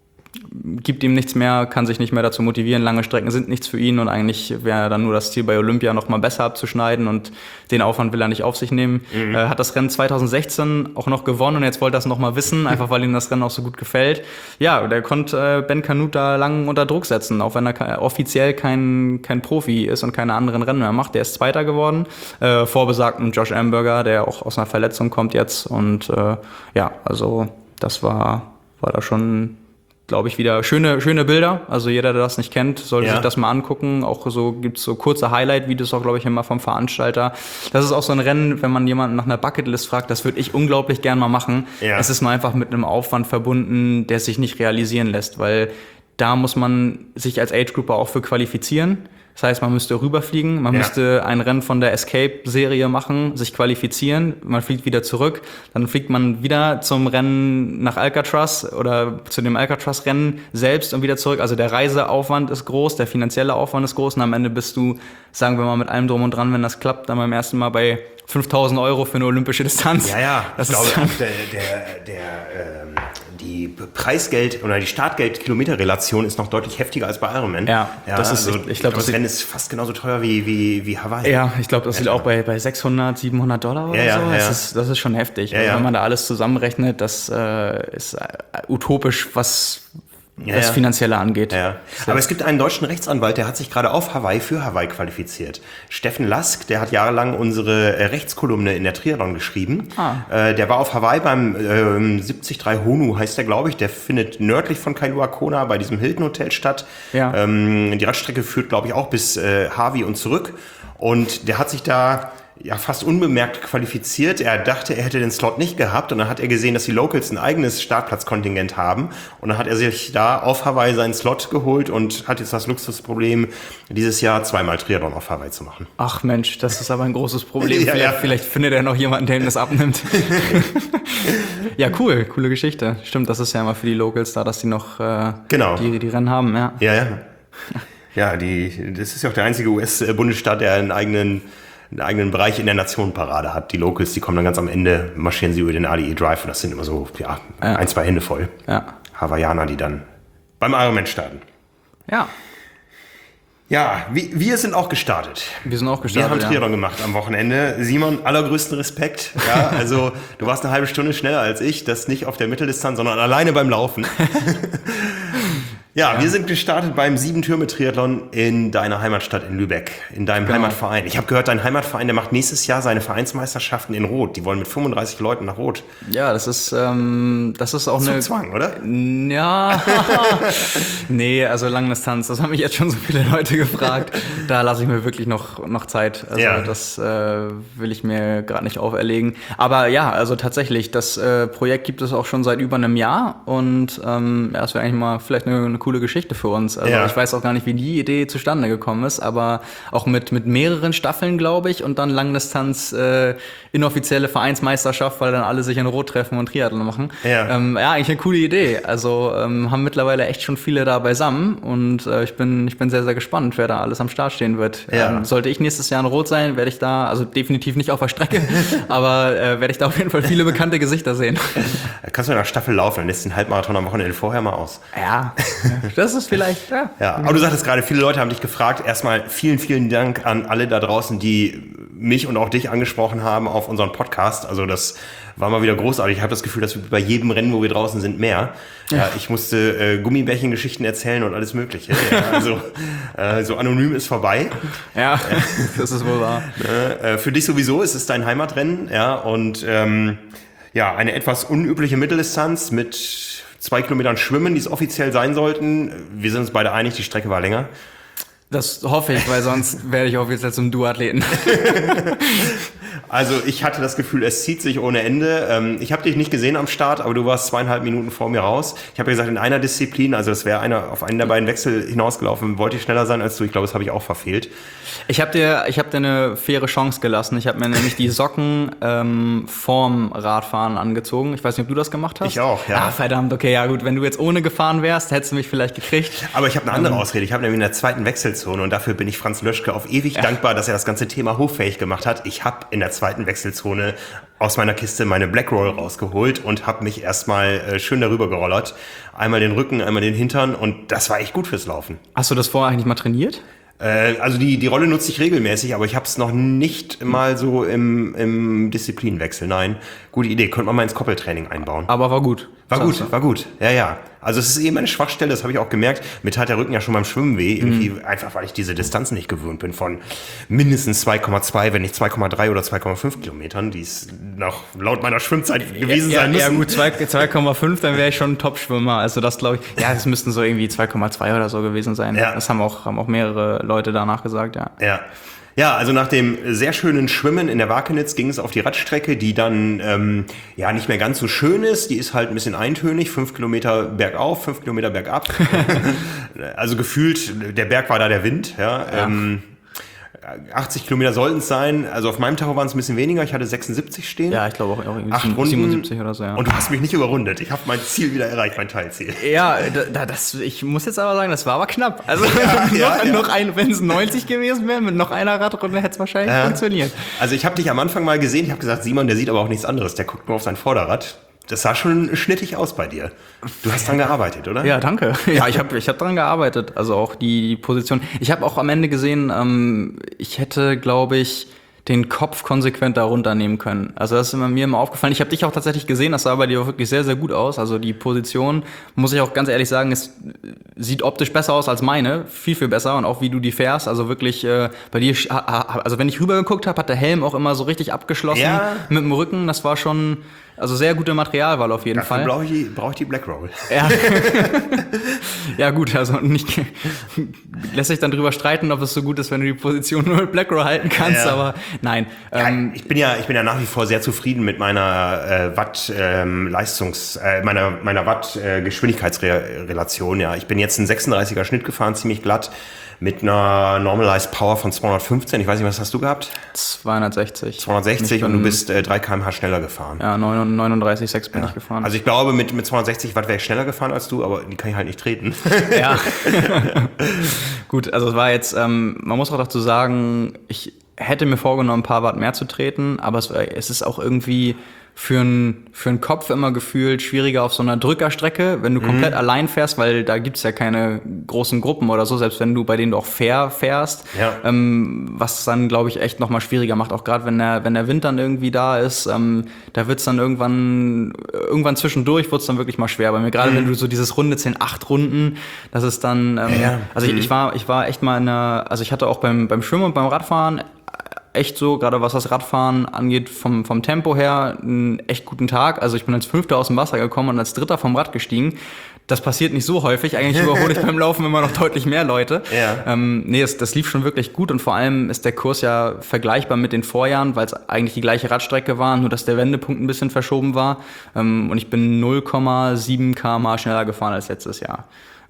gibt ihm nichts mehr, kann sich nicht mehr dazu motivieren, lange Strecken sind nichts für ihn und eigentlich wäre dann nur das Ziel bei Olympia noch mal besser abzuschneiden und den Aufwand will er nicht auf sich nehmen. Mhm. Äh, hat das Rennen zwanzig sechzehn auch noch gewonnen und jetzt wollte er es noch mal wissen, einfach weil ihm das Rennen auch so gut gefällt. Ja, der konnte äh, Ben Kanute da lang unter Druck setzen, auch wenn er ke- offiziell kein, kein Profi ist und keine anderen Rennen mehr macht. Der ist Zweiter geworden, äh, vor besagtem Josh Amberger, der auch aus einer Verletzung kommt jetzt und äh, ja, also das war, war da schon, glaube ich, wieder schöne schöne Bilder. Also jeder, der das nicht kennt, sollte ja. sich das mal angucken. Auch so gibt's so kurze Highlight-Videos auch, glaube ich, immer vom Veranstalter. Das ist auch so ein Rennen, wenn man jemanden nach einer Bucketlist fragt, das würde ich unglaublich gern mal machen. Ja. Es ist nur einfach mit einem Aufwand verbunden, der sich nicht realisieren lässt, weil da muss man sich als Age-Grouper auch für qualifizieren. Das heißt, man müsste rüberfliegen, man ja. müsste ein Rennen von der Escape-Serie machen, sich qualifizieren, man fliegt wieder zurück, dann fliegt man wieder zum Rennen nach Alcatraz oder zu dem Alcatraz-Rennen selbst und wieder zurück. Also der Reiseaufwand ist groß, der finanzielle Aufwand ist groß und am Ende bist du, sagen wir mal, mit allem drum und dran, wenn das klappt, dann beim ersten Mal bei fünftausend Euro für eine olympische Distanz. Ja, ja, das ich ist glaube, der, der, der, ähm, die Preisgeld- oder die Startgeld-Kilometer-Relation ist noch deutlich heftiger als bei Ironman. Ja, ja das ist, also, ich, ich glaube, das Rennen ist fast genauso teuer wie, wie, wie Hawaii. Ja, ich glaube, das liegt auch bei, bei sechshundert, siebenhundert Dollar oder ja, so. Ja, das, ja. ist, das ist schon heftig. Ja, also, ja. wenn man da alles zusammenrechnet, das äh, ist äh, utopisch, was Ja, das ja. Finanzielle angeht. Ja. Aber es gibt einen deutschen Rechtsanwalt, der hat sich gerade auf Hawaii für Hawaii qualifiziert. Steffen Lask, der hat jahrelang unsere äh, Rechtskolumne in der Triathlon geschrieben. Ah. Äh, der war auf Hawaii beim äh, siebzig drei Honu, heißt der, glaube ich. Der findet nördlich von Kailua Kona bei diesem Hilton Hotel statt. Ja. Ähm, die Radstrecke führt, glaube ich, auch bis äh, Hawi und zurück. Und der hat sich da ja fast unbemerkt qualifiziert. Er dachte, er hätte den Slot nicht gehabt und dann hat er gesehen, dass die Locals ein eigenes Startplatzkontingent haben und dann hat er sich da auf Hawaii seinen Slot geholt und hat jetzt das Luxusproblem, dieses Jahr zweimal Triathlon auf Hawaii zu machen. Ach Mensch, das ist aber ein großes Problem. ja, vielleicht, ja. vielleicht findet er noch jemanden, der ihm das abnimmt. Ja, cool, coole Geschichte. Stimmt, das ist ja immer für die Locals da, dass die noch äh, genau. die, die Rennen haben. Ja, ja. ja. Ja, die, das ist ja auch der einzige U S-Bundesstaat, der einen eigenen einen eigenen Bereich in der Nationenparade hat. Die Locals, die kommen dann ganz am Ende, marschieren sie über den R D E Drive und das sind immer so, ja, ja. ein, zwei Hände voll. Ja. Hawaiianer, die dann beim Ironman starten. Ja. Ja, wir, wir sind auch gestartet. Wir sind auch gestartet, Wir haben Triathlon ja. gemacht am Wochenende. Simon, allergrößten Respekt. Ja, also du warst eine halbe Stunde schneller als ich, das nicht auf der Mitteldistanz, sondern alleine beim Laufen. Ja, ja, wir sind gestartet beim Sieben-Türme-Triathlon in deiner Heimatstadt in Lübeck, in deinem genau. Heimatverein. Ich habe gehört, dein Heimatverein, der macht nächstes Jahr seine Vereinsmeisterschaften in Rot. Die wollen mit fünfunddreißig Leuten nach Rot. Ja, das ist, ähm, das ist auch das ist eine... Zwang, oder? Ja, nee, also Langdistanz, das haben mich jetzt schon so viele Leute gefragt. Da lasse ich mir wirklich noch, noch Zeit. Also ja. das äh, will ich mir gerade nicht auferlegen. Aber ja, also tatsächlich, das äh, Projekt gibt es auch schon seit über einem Jahr und ähm, ja, es wäre eigentlich mal vielleicht eine, eine coole Geschichte für uns. Also Ja. ich weiß auch gar nicht, wie die Idee zustande gekommen ist, aber auch mit, mit mehreren Staffeln, glaube ich, und dann Langdistanz äh, inoffizielle Vereinsmeisterschaft, weil dann alle sich in Rot treffen und Triathlon machen. Ja. Ähm, ja, eigentlich eine coole Idee. Also ähm, haben mittlerweile echt schon viele da beisammen und äh, ich bin ich bin sehr, sehr gespannt, wer da alles am Start stehen wird. Ja. Ähm, sollte ich nächstes Jahr in Rot sein, werde ich da, also definitiv nicht auf der Strecke, aber äh, werde ich da auf jeden Fall viele bekannte Gesichter sehen. Da kannst du in der Staffel laufen, dann lässt den Halbmarathon am Wochenende vorher mal aus. Ja, das ist vielleicht, ja. Ja, aber du sagtest gerade, viele Leute haben dich gefragt. Erstmal vielen, vielen Dank an alle da draußen, die mich und auch dich angesprochen haben auf unseren Podcast. Also das war mal wieder großartig. Ich habe das Gefühl, dass wir bei jedem Rennen, wo wir draußen sind, mehr. Ja, ich musste äh, Gummibärchen-Geschichten erzählen und alles Mögliche. Ja, also äh, so anonym ist vorbei. Ja, das ist wohl wahr. Äh, für dich sowieso ist es dein Heimatrennen. Ja, und ähm, ja, eine etwas unübliche Mitteldistanz mit zwei Kilometern Schwimmen, die es offiziell sein sollten. Wir sind uns beide einig, die Strecke war länger. Das hoffe ich, weil sonst werde ich offiziell zum Duathleten. Also ich hatte das Gefühl, es zieht sich ohne Ende. Ähm, ich habe dich nicht gesehen am Start, aber du warst zweieinhalb Minuten vor mir raus. Ich habe ja gesagt, in einer Disziplin, also es wäre einer auf einen der beiden Wechsel hinausgelaufen, wollte ich schneller sein als du. Ich glaube, das habe ich auch verfehlt. Ich habe dir, ich hab dir eine faire Chance gelassen. Ich habe mir nämlich die Socken ähm, vorm Radfahren angezogen. Ich weiß nicht, ob du das gemacht hast. Ich auch, ja. Ah, verdammt, okay, ja gut. Wenn du jetzt ohne gefahren wärst, hättest du mich vielleicht gekriegt. Aber ich habe eine andere Ausrede. Ich habe nämlich in der zweiten Wechselzone und dafür bin ich Franz Löschke auf ewig Ja. dankbar, dass er das ganze Thema hochfähig gemacht hat. Ich habe in der zweiten Wechselzone aus meiner Kiste meine Black Roll rausgeholt und habe mich erstmal äh, schön darüber gerollert. Einmal den Rücken, einmal den Hintern und das war echt gut fürs Laufen. Hast du das vorher eigentlich mal trainiert? Äh, also die, die Rolle nutze ich regelmäßig, aber ich habe es noch nicht mal so im, im Disziplinenwechsel. Nein, gute Idee. Könnte man mal ins Koppeltraining einbauen. Aber war gut. War Sagst gut, du. war gut. Ja, ja. Also es ist eben eine Schwachstelle, das habe ich auch gemerkt. Mir tat der Rücken ja schon beim Schwimmen weh. Irgendwie einfach, weil ich diese Distanz nicht gewöhnt bin von mindestens zwei Komma zwei, wenn nicht zwei Komma drei oder zwei Komma fünf Kilometern, die es noch laut meiner Schwimmzeit gewesen ja, sein müssen. Ja gut, zwei Komma fünf, dann wäre ich schon ein Top-Schwimmer. Also das glaube ich, ja, das müssten so irgendwie zwei Komma zwei oder so gewesen sein. Ja. Das haben auch, haben auch mehrere Leute danach gesagt, ja. Ja. Ja, also nach dem sehr schönen Schwimmen in der Wakenitz ging es auf die Radstrecke, die dann ähm, ja nicht mehr ganz so schön ist. Die ist halt ein bisschen eintönig, fünf Kilometer bergauf, fünf Kilometer bergab. Also gefühlt, der Berg war da der Wind. Ja. Ja. Ähm, achtzig Kilometer sollten es sein. Also auf meinem Tacho waren es ein bisschen weniger. Ich hatte sechsundsiebzig stehen. Ja, ich glaube auch, auch irgendwie Acht Runden. siebenundsiebzig oder so, ja. Und du hast mich nicht überrundet. Ich habe mein Ziel wieder erreicht, mein Teilziel. Ja, da, das, ich muss jetzt aber sagen, das war aber knapp. Also Ja, noch, ja, ja. noch ein, wenn es neunzig gewesen wäre, mit noch einer Radrunde hätte es wahrscheinlich Ja. funktioniert. Also ich habe dich am Anfang mal gesehen. Ich habe gesagt, Simon, der sieht aber auch nichts anderes. Der guckt nur auf sein Vorderrad. Das sah schon schnittig aus bei dir. Du hast dran gearbeitet, oder? Ja, danke. Ja, ich habe ich hab dran gearbeitet. Also auch die, die Position. Ich habe auch am Ende gesehen, ähm, ich hätte, glaube ich, den Kopf konsequent da runternehmen können. Also das ist immer, mir immer aufgefallen. Ich habe dich auch tatsächlich gesehen, das sah bei dir auch wirklich sehr, sehr gut aus. Also die Position, muss ich auch ganz ehrlich sagen, es sieht optisch besser aus als meine. Viel, viel besser. Und auch wie du die fährst. Also wirklich, äh, bei dir, also wenn ich rübergeguckt habe, hat der Helm auch immer so richtig abgeschlossen Ja. mit dem Rücken. Das war schon, also sehr gute Materialwahl auf jeden Dafür Fall. brauche ich, die- brauch ich die Black Roll. Ja. Ja gut, also nicht lässt sich dann drüber streiten, ob es so gut ist, wenn du die Position nur mit Black Roll halten kannst, Ja. aber nein. Ja, Ähm, ich bin ja, ich bin ja nach wie vor sehr zufrieden mit meiner äh, Watt ähm, Leistungs, äh, meiner meiner Watt äh, Geschwindigkeitsrelation. Ja, ich bin jetzt einen sechsunddreißiger Schnitt gefahren, ziemlich glatt, mit einer Normalized Power von zweihundertfünfzehn. Ich weiß nicht, was hast du gehabt? zweihundertsechzig. zweihundertsechzig Ich und du bin- bist äh, drei Kilometer pro Stunde schneller gefahren. Ja, neununddreißig Komma sechs bin ich gefahren. Also ich glaube, mit, mit zweihundertsechzig Watt wäre ich schneller gefahren als du, aber die kann ich halt nicht treten. Ja. Gut, also es war jetzt, ähm, man muss auch dazu sagen, ich hätte mir vorgenommen, ein paar Watt mehr zu treten, aber es, war- es ist auch irgendwie für einen für einen Kopf immer gefühlt schwieriger auf so einer Drückerstrecke, wenn du komplett allein fährst, weil da gibt's ja keine großen Gruppen oder so, selbst wenn du bei denen du auch fair fährst, Ja. ähm, was es dann, glaube ich, echt nochmal schwieriger macht, auch gerade wenn der, wenn der Wind dann irgendwie da ist, ähm, da wird's dann irgendwann, irgendwann zwischendurch wird's dann wirklich mal schwer bei mir, gerade wenn du so dieses Runde zehn, acht Runden, das ist dann, ähm, Ja. also ich, ich war, ich war echt mal in einer, also ich hatte auch beim, beim Schwimmen und beim Radfahren echt so, gerade was das Radfahren angeht, vom, vom Tempo her, einen echt guten Tag. Also ich bin als Fünfter aus dem Wasser gekommen und als Dritter vom Rad gestiegen. Das passiert nicht so häufig. Eigentlich überhole ich beim Laufen immer noch deutlich mehr Leute. Ja. Ähm, nee, das, das lief schon wirklich gut und vor allem ist der Kurs ja vergleichbar mit den Vorjahren, weil es eigentlich die gleiche Radstrecke war, nur dass der Wendepunkt ein bisschen verschoben war. Ähm, und ich bin null Komma sieben Kilometer pro Stunde schneller gefahren als letztes Jahr.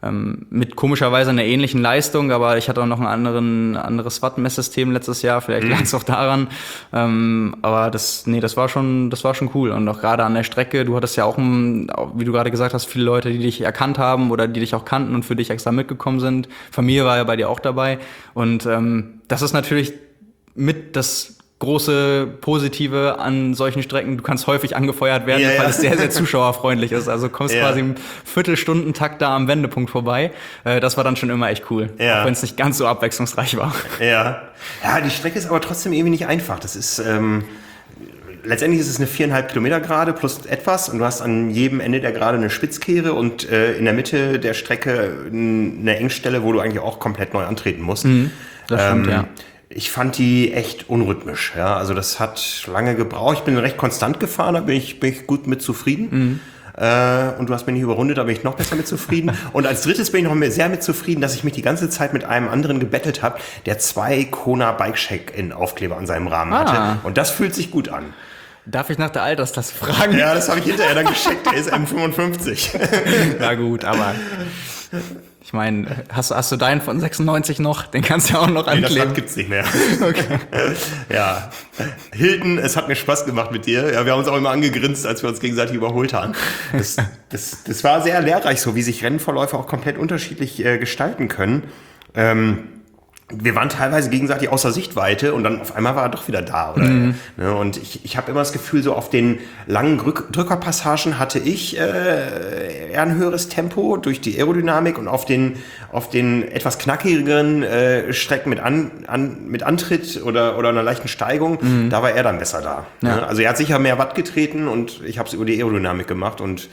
ähm, mit komischerweise einer ähnlichen Leistung, aber ich hatte auch noch ein anderen, anderes Watt-Messsystem letztes Jahr, vielleicht lag es auch daran. Ähm, aber das, nee, das war schon, das war schon cool. Und auch gerade an der Strecke, du hattest ja auch, ein, wie du gerade gesagt hast, viele Leute, die dich erkannt haben oder die dich auch kannten und für dich extra mitgekommen sind. Familie war ja bei dir auch dabei. Und ähm, das ist natürlich mit das große Positive an solchen Strecken. Du kannst häufig angefeuert werden, ja, ja. weil es sehr, sehr zuschauerfreundlich ist. Also kommst ja. quasi im Viertelstundentakt da am Wendepunkt vorbei. Äh, das war dann schon immer echt cool. Ja. Auch wenn es nicht ganz so abwechslungsreich war. Ja. Ja, die Strecke ist aber trotzdem irgendwie nicht einfach. Das ist, ähm, letztendlich ist es eine viereinhalb Kilometer Gerade plus etwas und du hast an jedem Ende der Gerade eine Spitzkehre und äh, in der Mitte der Strecke eine Engstelle, wo du eigentlich auch komplett neu antreten musst. Mhm, das stimmt, ähm, ja. Ich fand die echt unrhythmisch. Ja, also das hat lange gebraucht. Ich bin recht konstant gefahren, da bin ich, bin ich gut mit zufrieden. Mhm. Äh, und du hast mich nicht überrundet, da bin ich noch besser mit zufrieden. Und als drittes bin ich noch sehr mit zufrieden, dass ich mich die ganze Zeit mit einem anderen gebettelt habe, der zwei Kona Bike Check-In Aufkleber an seinem Rahmen Ah. hatte. Und das fühlt sich gut an. Darf ich nach der Altersklasse fragen? Ja, das habe ich hinterher dann gecheckt. Der ist M fünfundfünfzig. Na gut, aber ich meine, hast, hast du deinen von sechsundneunzig noch? Den kannst du ja auch noch Nee, das ankleben. Rad gibt's nicht mehr. Okay. Ja. Hilton, es hat mir Spaß gemacht mit dir. Ja, wir haben uns auch immer angegrinst, als wir uns gegenseitig überholt haben. Das, das, das war sehr lehrreich, so wie sich Rennverläufe auch komplett unterschiedlich äh, gestalten können. Ähm, wir waren teilweise gegenseitig außer Sichtweite und dann auf einmal war er doch wieder da. Oder? Mhm. Ne, und ich, ich habe immer das Gefühl, so auf den langen Drück- Drückerpassagen hatte ich äh, eher ein höheres Tempo durch die Aerodynamik und auf den, auf den etwas knackigeren äh, Strecken mit, an, an, mit Antritt oder, oder einer leichten Steigung, mhm. da war er dann besser da. Ja. Ne? Also er hat sicher mehr Watt getreten und ich habe es über die Aerodynamik gemacht und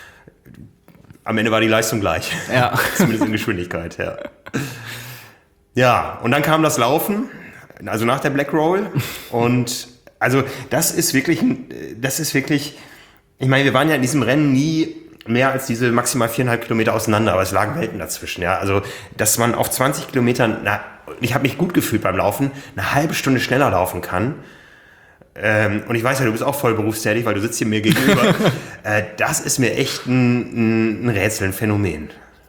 am Ende war die Leistung gleich. Ja. Zumindest in Geschwindigkeit, ja. Ja, und dann kam das Laufen, also nach der Black Roll. Und also das ist wirklich, das ist wirklich, ich meine, wir waren ja in diesem Rennen nie mehr als diese maximal viereinhalb Kilometer auseinander, aber es lagen Welten dazwischen. Ja, also dass man auf zwanzig Kilometern, na, ich habe mich gut gefühlt beim Laufen, eine halbe Stunde schneller laufen kann. Ähm, und ich weiß ja, du bist auch voll berufstätig, weil du sitzt hier mir gegenüber. äh, das ist mir echt ein, ein Rätsel, ein Phänomen.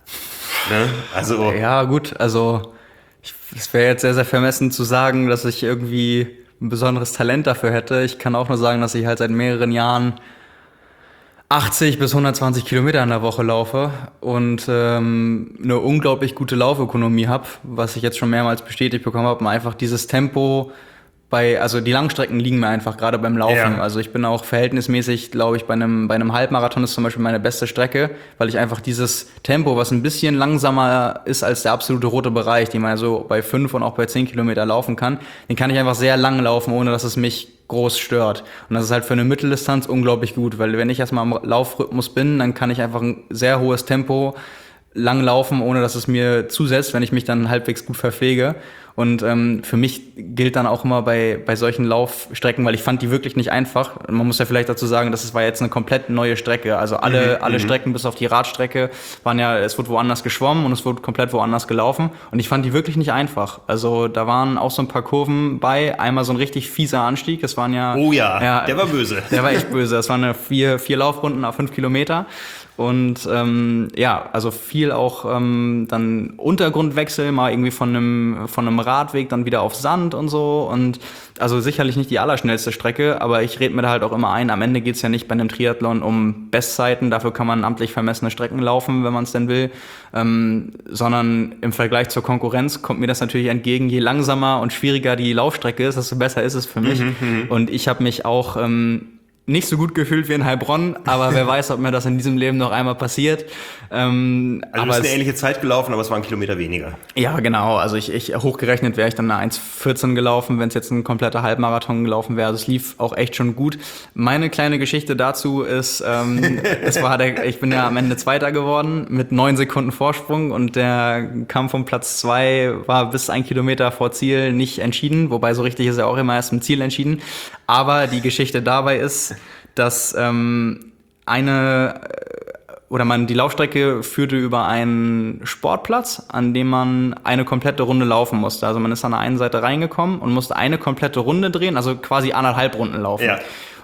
Ne? Also ja, gut, also ich, es wäre jetzt sehr, sehr vermessen zu sagen, dass ich irgendwie ein besonderes Talent dafür hätte. Ich kann auch nur sagen, dass ich halt seit mehreren Jahren achtzig bis hundertzwanzig Kilometer in der Woche laufe und ähm, eine unglaublich gute Laufökonomie habe, was ich jetzt schon mehrmals bestätigt bekommen habe, um einfach dieses Tempo bei, also die Langstrecken liegen mir einfach gerade beim Laufen. Ja. Also ich bin auch verhältnismäßig, glaube ich, bei einem bei einem Halbmarathon ist zum Beispiel meine beste Strecke, weil ich einfach dieses Tempo, was ein bisschen langsamer ist als der absolute rote Bereich, den man so bei fünf und auch bei zehn Kilometer laufen kann, den kann ich einfach sehr lang laufen, ohne dass es mich groß stört. Und das ist halt für eine Mitteldistanz unglaublich gut, weil wenn ich erstmal am Laufrhythmus bin, dann kann ich einfach ein sehr hohes Tempo lang laufen, ohne dass es mir zusetzt, wenn ich mich dann halbwegs gut verpflege. Und ähm, für mich gilt dann auch immer bei bei solchen Laufstrecken, weil ich fand die wirklich nicht einfach. Man muss ja vielleicht dazu sagen, dass es war jetzt eine komplett neue Strecke. Also alle mhm, alle Strecken bis auf die Radstrecke waren ja, es wurde woanders geschwommen und es wurde komplett woanders gelaufen. Und ich fand die wirklich nicht einfach. Also da waren auch so ein paar Kurven bei. Einmal so ein richtig fieser Anstieg. Das waren ja... Oh ja, ja der war böse. Der war echt böse. Das waren vier, vier Laufrunden auf fünf Kilometer. Und ähm, ja, also viel auch ähm, dann Untergrundwechsel, mal irgendwie von einem von einem Radweg dann wieder auf Sand und so. Und also sicherlich nicht die allerschnellste Strecke, aber ich rede mir da halt auch immer ein, am Ende geht's ja nicht bei einem Triathlon um Bestzeiten, dafür kann man amtlich vermessene Strecken laufen, wenn man es denn will, ähm, sondern im Vergleich zur Konkurrenz kommt mir das natürlich entgegen, je langsamer und schwieriger die Laufstrecke ist, desto besser ist es für mich. Mhm, und ich habe mich auch... Ähm, nicht so gut gefühlt wie in Heilbronn, aber wer weiß, ob mir das in diesem Leben noch einmal passiert. Ähm, also du bist eine ähnliche Zeit gelaufen, aber es war ein Kilometer weniger. Ja, genau. Also ich, ich hochgerechnet wäre ich dann eine eins vierzehn gelaufen, wenn es jetzt ein kompletter Halbmarathon gelaufen wäre. Also es lief auch echt schon gut. Meine kleine Geschichte dazu ist, ähm, es war der, ich bin ja am Ende Zweiter geworden mit neun Sekunden Vorsprung und der Kampf um Platz zwei war bis ein Kilometer vor Ziel nicht entschieden, wobei so richtig ist er auch immer erst im Ziel entschieden. Aber die Geschichte dabei ist, dass ähm, eine oder man die Laufstrecke führte über einen Sportplatz, an dem man eine komplette Runde laufen musste. Also man ist an der einen Seite reingekommen und musste eine komplette Runde drehen, also quasi anderthalb Runden laufen. Ja.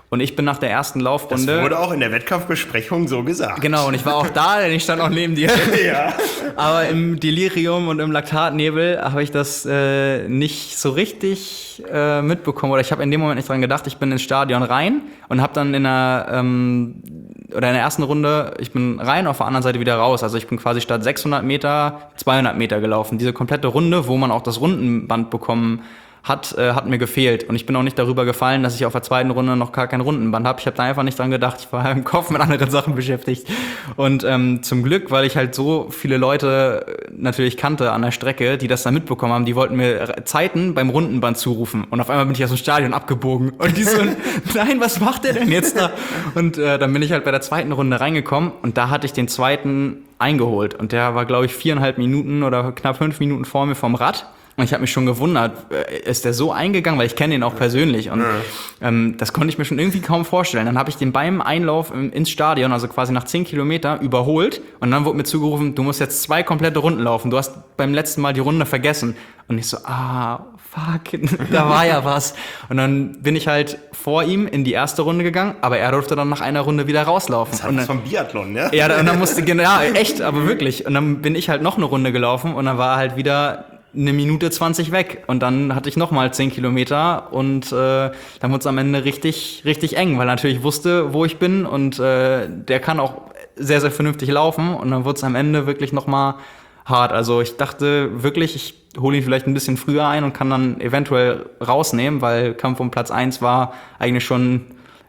Und ich bin nach der ersten Laufrunde... Das wurde auch in der Wettkampfbesprechung so gesagt. Genau, und ich war auch da, denn ich stand auch neben dir. Ja. Aber im Delirium und im Laktatnebel habe ich das äh, nicht so richtig äh, mitbekommen. Oder ich habe in dem Moment nicht dran gedacht. Ich bin ins Stadion rein und habe dann in der, ähm, oder in der ersten Runde, ich bin rein, auf der anderen Seite wieder raus. Also ich bin quasi statt sechshundert Meter zweihundert Meter gelaufen. Diese komplette Runde, wo man auch das Rundenband bekommen hat, äh, hat mir gefehlt. Und ich bin auch nicht darüber gefallen, dass ich auf der zweiten Runde noch gar kein Rundenband habe. Ich habe da einfach nicht dran gedacht. Ich war im Kopf mit anderen Sachen beschäftigt. Und ähm, zum Glück, weil ich halt so viele Leute natürlich kannte an der Strecke, die das da mitbekommen haben, die wollten mir Zeiten beim Rundenband zurufen. Und auf einmal bin ich aus dem Stadion abgebogen. Und die so, nein, was macht der denn jetzt da? Und äh, dann bin ich halt bei der zweiten Runde reingekommen und da hatte ich den zweiten eingeholt. Und der war, glaube ich, viereinhalb Minuten oder knapp fünf Minuten vor mir vom Rad. Und ich habe mich schon gewundert, ist der so eingegangen, weil ich kenne ihn auch persönlich. Und ja. ähm, das konnte ich mir schon irgendwie kaum vorstellen. Dann habe ich den beim Einlauf ins Stadion, also quasi nach zehn Kilometer, überholt. Und dann wurde mir zugerufen, du musst jetzt zwei komplette Runden laufen. Du hast beim letzten Mal die Runde vergessen. Und ich so, ah, fuck, da war ja was. Und dann bin ich halt vor ihm in die erste Runde gegangen, aber er durfte dann nach einer Runde wieder rauslaufen. Das hat und was dann, vom Biathlon, ne? Ja, und dann musste, genau, echt, aber wirklich. Und dann bin ich halt noch eine Runde gelaufen und dann war halt wieder eine Minute zwanzig weg. Und dann hatte ich nochmal zehn Kilometer und äh, dann wurde es am Ende richtig, richtig eng, weil er natürlich wusste, wo ich bin und äh, der kann auch sehr, sehr vernünftig laufen. Und dann wurde es am Ende wirklich nochmal hart. Also ich dachte wirklich, ich hole ihn vielleicht ein bisschen früher ein und kann dann eventuell rausnehmen, weil Kampf um Platz eins war eigentlich schon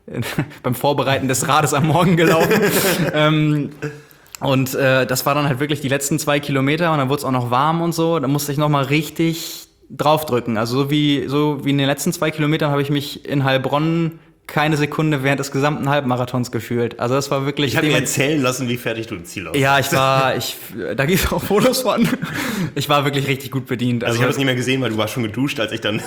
beim Vorbereiten des Rades am Morgen gelaufen. ähm, Und äh, das war dann halt wirklich die letzten zwei Kilometer und dann wurde es auch noch warm und so. Da musste ich nochmal richtig draufdrücken. Also so wie, so wie in den letzten zwei Kilometern habe ich mich in Heilbronn keine Sekunde während des gesamten Halbmarathons gefühlt. Also das war wirklich... Ich hatte ihm erzählen lassen, wie fertig du im Ziel aussahst. Ja, ich war... ich da gibt es auch Fotos von. Ich war wirklich richtig gut bedient. Also, also ich habe es nicht mehr gesehen, weil du warst schon geduscht, als ich dann...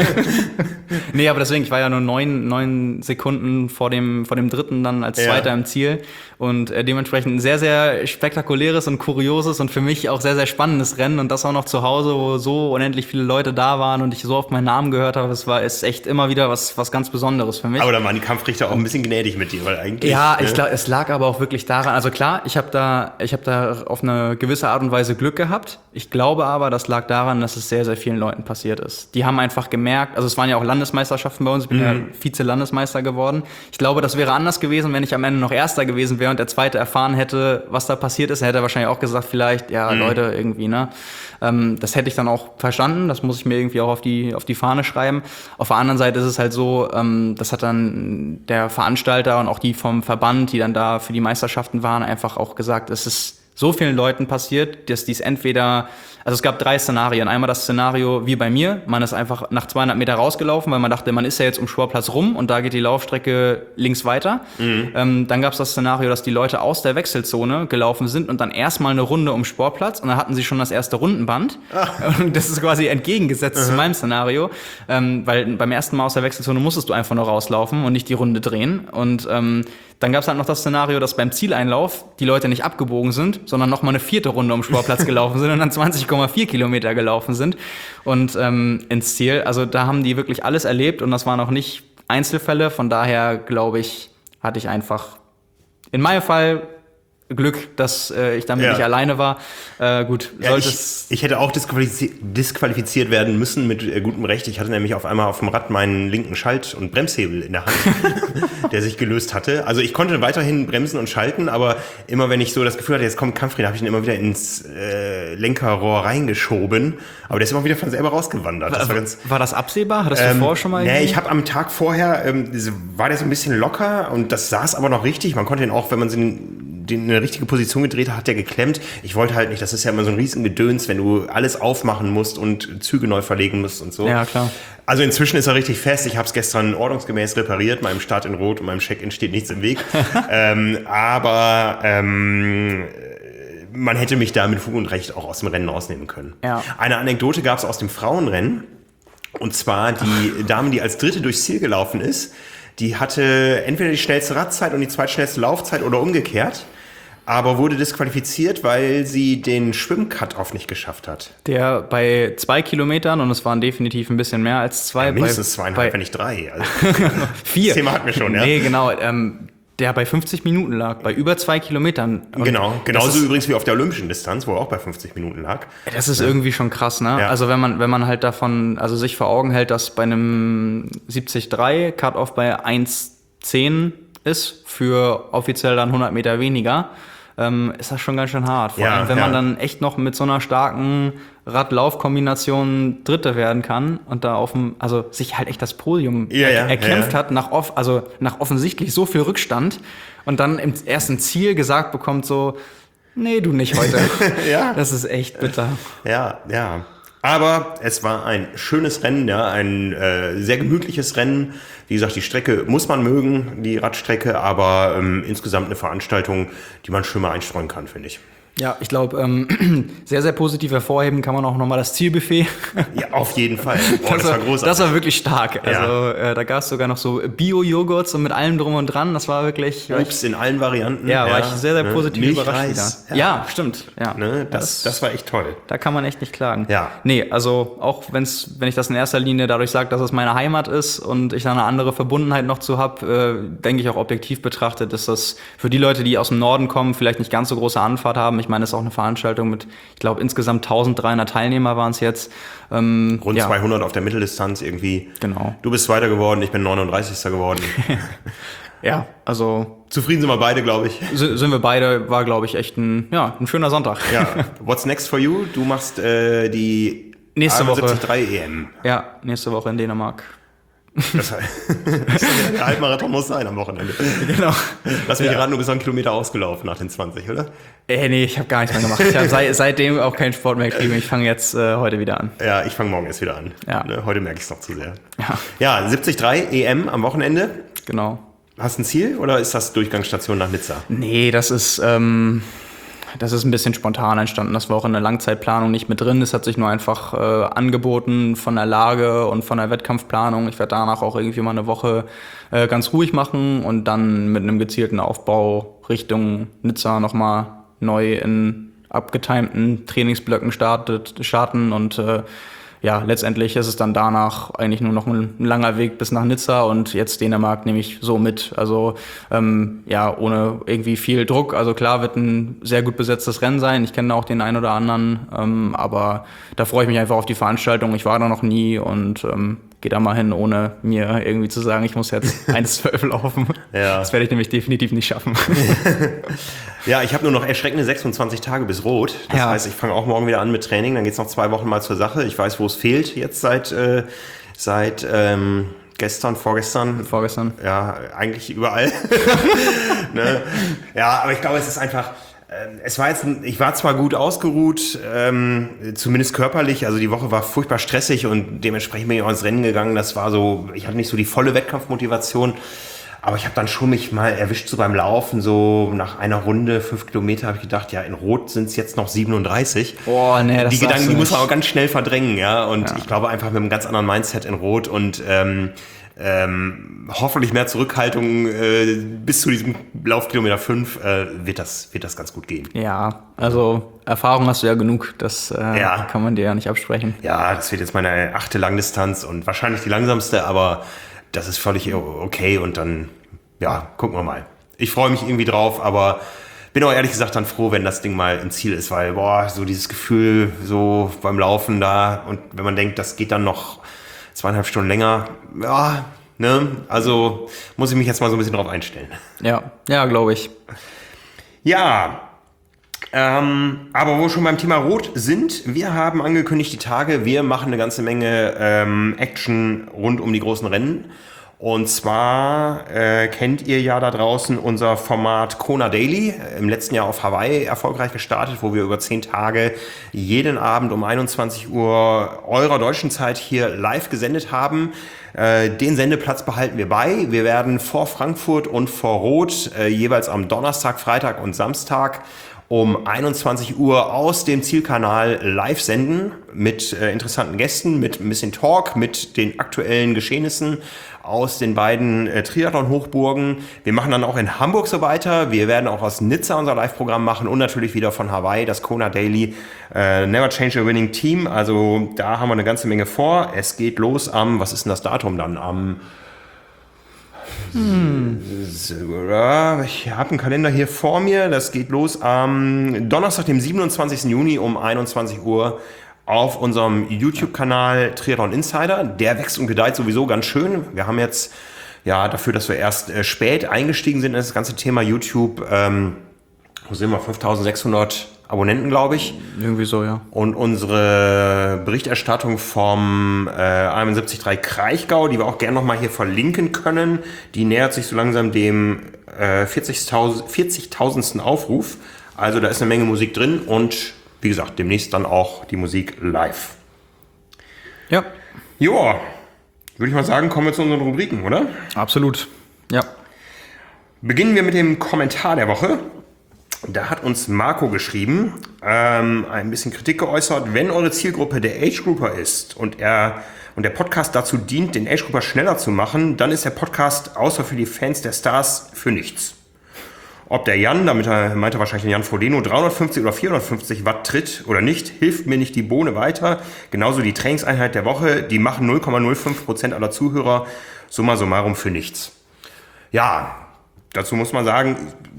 Nee, aber deswegen, ich war ja nur neun, neun Sekunden vor dem, vor dem dritten dann als Zweiter ja. im Ziel. Und äh, dementsprechend ein sehr, sehr spektakuläres und kurioses und für mich auch sehr, sehr spannendes Rennen. Und das auch noch zu Hause, wo so unendlich viele Leute da waren und ich so oft meinen Namen gehört habe. Das war ist echt immer wieder was, was ganz Besonderes für mich. Aber da waren die Kampfrichter auch ein bisschen gnädig mit dir, weil eigentlich... Ja, ne? ich glaub, es lag aber auch wirklich daran, also klar, ich habe da, ich habe da auf eine gewisse Art und Weise Glück gehabt. Ich glaube aber, das lag daran, dass es sehr, sehr vielen Leuten passiert ist. Die haben einfach gemerkt, also es waren ja auch Landesmeisterschaften bei uns, ich bin mhm. ja Vize-Landesmeister geworden. Ich glaube, das wäre anders gewesen, wenn ich am Ende noch Erster gewesen wäre und der Zweite erfahren hätte, was da passiert ist. Er hätte wahrscheinlich auch gesagt, vielleicht, ja, mhm. Leute, irgendwie, ne. Ähm, das hätte ich dann auch verstanden, das muss ich mir irgendwie auch auf die, auf die Fahne schreiben. Auf der anderen Seite ist es halt so, ähm, das hat dann der Veranstalter und auch die vom Verband, die dann da für die Meisterschaften waren, einfach auch gesagt, es ist so vielen Leuten passiert, dass dies entweder, also es gab drei Szenarien. Einmal das Szenario wie bei mir, man ist einfach nach zweihundert Meter rausgelaufen, weil man dachte, man ist ja jetzt um Sportplatz rum und da geht die Laufstrecke links weiter. Mhm. Ähm, dann gab es das Szenario, dass die Leute aus der Wechselzone gelaufen sind und dann erstmal eine Runde um Sportplatz und dann hatten sie schon das erste Rundenband. Ach. Und das ist quasi entgegengesetzt mhm. zu meinem Szenario, ähm, weil beim ersten Mal aus der Wechselzone musstest du einfach nur rauslaufen und nicht die Runde drehen. Und ähm, dann gab es halt noch das Szenario, dass beim Zieleinlauf die Leute nicht abgebogen sind, sondern noch mal eine vierte Runde um Sportplatz gelaufen sind und dann zwanzig Komma vier Kilometer gelaufen sind und ähm, ins Ziel. Also da haben die wirklich alles erlebt und das waren auch nicht Einzelfälle. Von daher, glaube ich, hatte ich einfach in meinem Fall Glück, dass äh, ich damit ja. nicht alleine war. Äh, gut, ja, sollte ich, ich hätte auch disqualifiziert, disqualifiziert werden müssen mit äh, gutem Recht. Ich hatte nämlich auf einmal auf dem Rad meinen linken Schalt- und Bremshebel in der Hand, der sich gelöst hatte. Also ich konnte weiterhin bremsen und schalten, aber immer wenn ich so das Gefühl hatte, jetzt kommt Kampfrieder, habe ich ihn immer wieder ins äh, Lenkerrohr reingeschoben. Aber der ist immer wieder von selber rausgewandert. Das war, ganz, war das absehbar? Hattest ähm, du vorher schon mal? Nee, ich habe am Tag vorher, ähm, war der so ein bisschen locker und das saß aber noch richtig. Man konnte ihn auch, wenn man sie in eine richtige Position gedreht hat, hat der geklemmt. Ich wollte halt nicht, das ist ja immer so ein Riesengedöns, wenn du alles aufmachen musst und Züge neu verlegen musst und so. Ja, klar. Also inzwischen ist er richtig fest. Ich habe es gestern ordnungsgemäß repariert. Meinem Start in Rot und meinem Check-in steht nichts im Weg. ähm, aber ähm, man hätte mich da mit Fug und Recht auch aus dem Rennen rausnehmen können. Ja. Eine Anekdote gab es aus dem Frauenrennen. Und zwar die Dame, die als Dritte durchs Ziel gelaufen ist, die hatte entweder die schnellste Radzeit und die zweitschnellste Laufzeit oder umgekehrt. aber wurde disqualifiziert, weil sie den Schwimm-Cut-Off nicht geschafft hat. Der bei zwei Kilometern, und es waren definitiv ein bisschen mehr als zwei. Ja, mindestens bei, zweieinhalb, bei, wenn nicht drei. Also, vier. Das Thema hatten wir schon, ja. Nee, genau. Ähm, der bei fünfzig Minuten lag, bei über zwei Kilometern. Und genau, genauso ist, übrigens wie auf der olympischen Distanz, wo er auch bei fünfzig Minuten lag. Das ist ja. irgendwie schon krass, ne? Ja. Also wenn man, wenn man halt davon, also sich vor Augen hält, dass bei einem siebzig Komma drei Cut-Off bei eins Komma zehn ist, für offiziell dann hundert Meter weniger, ähm, ist das schon ganz schön hart. Vor ja, allem, wenn ja. man dann echt noch mit so einer starken Rad-Lauf-Kombination Dritte werden kann und da auf dem, also sich halt echt das Podium ja, er, ja, erkämpft ja. hat, nach off, also nach offensichtlich so viel Rückstand und dann im ersten Ziel gesagt bekommt so, nee, du nicht heute. Ja. Das ist echt bitter. Ja, ja. Aber es war ein schönes Rennen, ja, ein äh, sehr gemütliches Rennen. Wie gesagt, die Strecke muss man mögen, die Radstrecke, aber ähm, insgesamt eine Veranstaltung, die man schön mal einstreuen kann, finde ich. Ja, ich glaube, ähm, sehr, sehr positiv hervorheben kann man auch nochmal das Zielbuffet. Ja, auf jeden Fall. Oh, das, das war war, großartig. das war wirklich stark. Ja. Also äh, da gab es sogar noch so Bio-Joghurts und mit allem drum und dran. Das war wirklich... Obst in allen Varianten. Ja, war ich sehr, sehr ne? positiv überrascht Milchreis. wieder. Ja, ja, stimmt. Ja. Ne? Das, das war echt toll. Da kann man echt nicht klagen. Ja. Nee, also auch wenn's, wenn ich das in erster Linie dadurch sage, dass es meine Heimat ist und ich da eine andere Verbundenheit noch zu habe, äh, denke ich auch objektiv betrachtet, ist das für die Leute, die aus dem Norden kommen, vielleicht nicht ganz so große Anfahrt haben. Ich meine, es ist auch eine Veranstaltung mit, ich glaube, insgesamt dreizehnhundert Teilnehmer waren es jetzt. Ähm, Rund ja. zweihundert auf der Mitteldistanz irgendwie. Genau. Du bist Zweiter geworden, ich bin neununddreißigster geworden. Ja, also... Zufrieden sind wir beide, glaube ich. Sind wir beide, war, glaube ich, echt ein, ja, ein schöner Sonntag. Ja. What's next for you? Du machst äh, die Nächste Woche. siebzig Komma drei E M. Ja, nächste Woche in Dänemark. Das heißt, der Halbmarathon muss sein am Wochenende. Genau. Lass mich Ja. raten, du bist noch einen Kilometer ausgelaufen nach den zwanzig, oder? Äh, nee, ich habe gar nichts mehr gemacht. Ich habe seit, seitdem auch keinen Sport mehr getrieben. Ich fange jetzt äh, heute wieder an. Ja, ich fange morgen erst wieder an. Ja. Ne, heute merke ich es noch zu sehr. Ja, Ja, siebzig Komma drei E M am Wochenende. genau. Hast du ein Ziel oder ist das Durchgangsstation nach Nizza? Nee, das ist, ähm, das ist ein bisschen spontan entstanden. Das war auch in der Langzeitplanung nicht mit drin. Es hat sich nur einfach äh, angeboten von der Lage und von der Wettkampfplanung. Ich werde danach auch irgendwie mal eine Woche äh, ganz ruhig machen und dann mit einem gezielten Aufbau Richtung Nizza nochmal neu in abgetimten Trainingsblöcken startet, starten und äh, ja, letztendlich ist es dann danach eigentlich nur noch ein langer Weg bis nach Nizza und jetzt Dänemark nehme ich so mit. Also ähm, ja, ohne irgendwie viel Druck. Also klar wird ein sehr gut besetztes Rennen sein. Ich kenne auch den einen oder anderen, ähm, aber da freue ich mich einfach auf die Veranstaltung. Ich war da noch nie und ähm, gehe da mal hin, ohne mir irgendwie zu sagen, ich muss jetzt eins zwölf laufen. Ja. Das werde ich nämlich definitiv nicht schaffen. Ja, ich habe nur noch erschreckende sechsundzwanzig Tage bis Rot. Das Ja. heißt, ich fange auch morgen wieder an mit Training. Dann geht's noch zwei Wochen mal zur Sache. Ich weiß, wo es fehlt jetzt seit, äh, seit ähm, gestern, vorgestern. Vorgestern. Ja, eigentlich überall. Ne? Ja, aber ich glaube, es ist einfach... Es war jetzt, ich war zwar gut ausgeruht, ähm, zumindest körperlich, also die Woche war furchtbar stressig und dementsprechend bin ich auch ins Rennen gegangen. Das war so, ich hatte nicht so die volle Wettkampfmotivation, aber ich habe dann schon mich mal erwischt so beim Laufen, so nach einer Runde, fünf Kilometer, habe ich gedacht, ja, in Rot sind es jetzt noch siebenunddreißig. Oh, nee, das Die sagst Gedanken, du die muss man nicht. auch ganz schnell verdrängen, ja, und Ja. ich glaube einfach mit einem ganz anderen Mindset in Rot und ähm, Ähm, hoffentlich mehr Zurückhaltung äh, bis zu diesem Laufkilometer fünf äh, wird das, wird das ganz gut gehen. Ja, also Erfahrung hast du ja genug, das äh, Ja. kann man dir ja nicht absprechen. Ja, das wird jetzt meine achte Langdistanz und wahrscheinlich die langsamste, aber das ist völlig okay und dann, ja, gucken wir mal. Ich freue mich irgendwie drauf, aber bin auch ehrlich gesagt dann froh, wenn das Ding mal im Ziel ist, weil, boah, so dieses Gefühl so beim Laufen da und wenn man denkt, das geht dann noch zweieinhalb Stunden länger, ja, ne, also muss ich mich jetzt mal so ein bisschen drauf einstellen. Ja, ja, glaube ich. Ja, ähm, aber wo wir schon beim Thema Rot sind, wir haben angekündigt die Tage, wir machen eine ganze Menge ähm, Action rund um die großen Rennen. Und zwar äh, kennt ihr ja da draußen unser Format Kona Daily, im letzten Jahr auf Hawaii erfolgreich gestartet, wo wir über zehn Tage jeden Abend um einundzwanzig Uhr eurer deutschen Zeit hier live gesendet haben. Äh, den Sendeplatz behalten wir bei. Wir werden vor Frankfurt und vor Rot äh, jeweils am Donnerstag, Freitag und Samstag um einundzwanzig Uhr aus dem Zielkanal live senden mit äh, interessanten Gästen, mit ein bisschen Talk, mit den aktuellen Geschehnissen aus den beiden äh, Triathlon-Hochburgen. Wir machen dann auch in Hamburg so weiter. Wir werden auch aus Nizza unser Live-Programm machen und natürlich wieder von Hawaii das Kona Daily äh, Never Change a Winning Team. Also da haben wir eine ganze Menge vor. Es geht los am, was ist denn das Datum dann? Am Hm. Ich habe einen Kalender hier vor mir. Das geht los am Donnerstag, dem siebenundzwanzigsten Juni um einundzwanzig Uhr auf unserem YouTube-Kanal Triathlon Insider. Der wächst und gedeiht sowieso ganz schön. Wir haben jetzt, ja, dafür, dass wir erst äh, spät eingestiegen sind in das ganze Thema YouTube, ähm, wo sind wir, fünftausendsechshundert Abonnenten, glaube ich. Irgendwie so, ja. Und unsere Berichterstattung vom äh, einundsiebzig Komma drei Kraichgau, die wir auch gerne nochmal hier verlinken können, die nähert sich so langsam dem äh, vierzigtausendsten Aufruf. Also da ist eine Menge Musik drin und wie gesagt, demnächst dann auch die Musik live. Ja. Joa, würde ich mal sagen, kommen wir zu unseren Rubriken, oder? Absolut, ja. Beginnen wir mit dem Kommentar der Woche. Da hat uns Marco geschrieben, ähm, ein bisschen Kritik geäußert. Wenn eure Zielgruppe der Age Grouper ist und er und der Podcast dazu dient, den Age Grouper schneller zu machen, dann ist der Podcast außer für die Fans der Stars für nichts. Ob der Jan, damit er, meint er wahrscheinlich den Jan Frodeno, dreihundertfünfzig oder vierhundertfünfzig Watt tritt oder nicht, hilft mir nicht die Bohne weiter. Genauso die Trainingseinheit der Woche, die machen null Komma null fünf Prozent aller Zuhörer, summa summarum für nichts. Ja, dazu muss man sagen,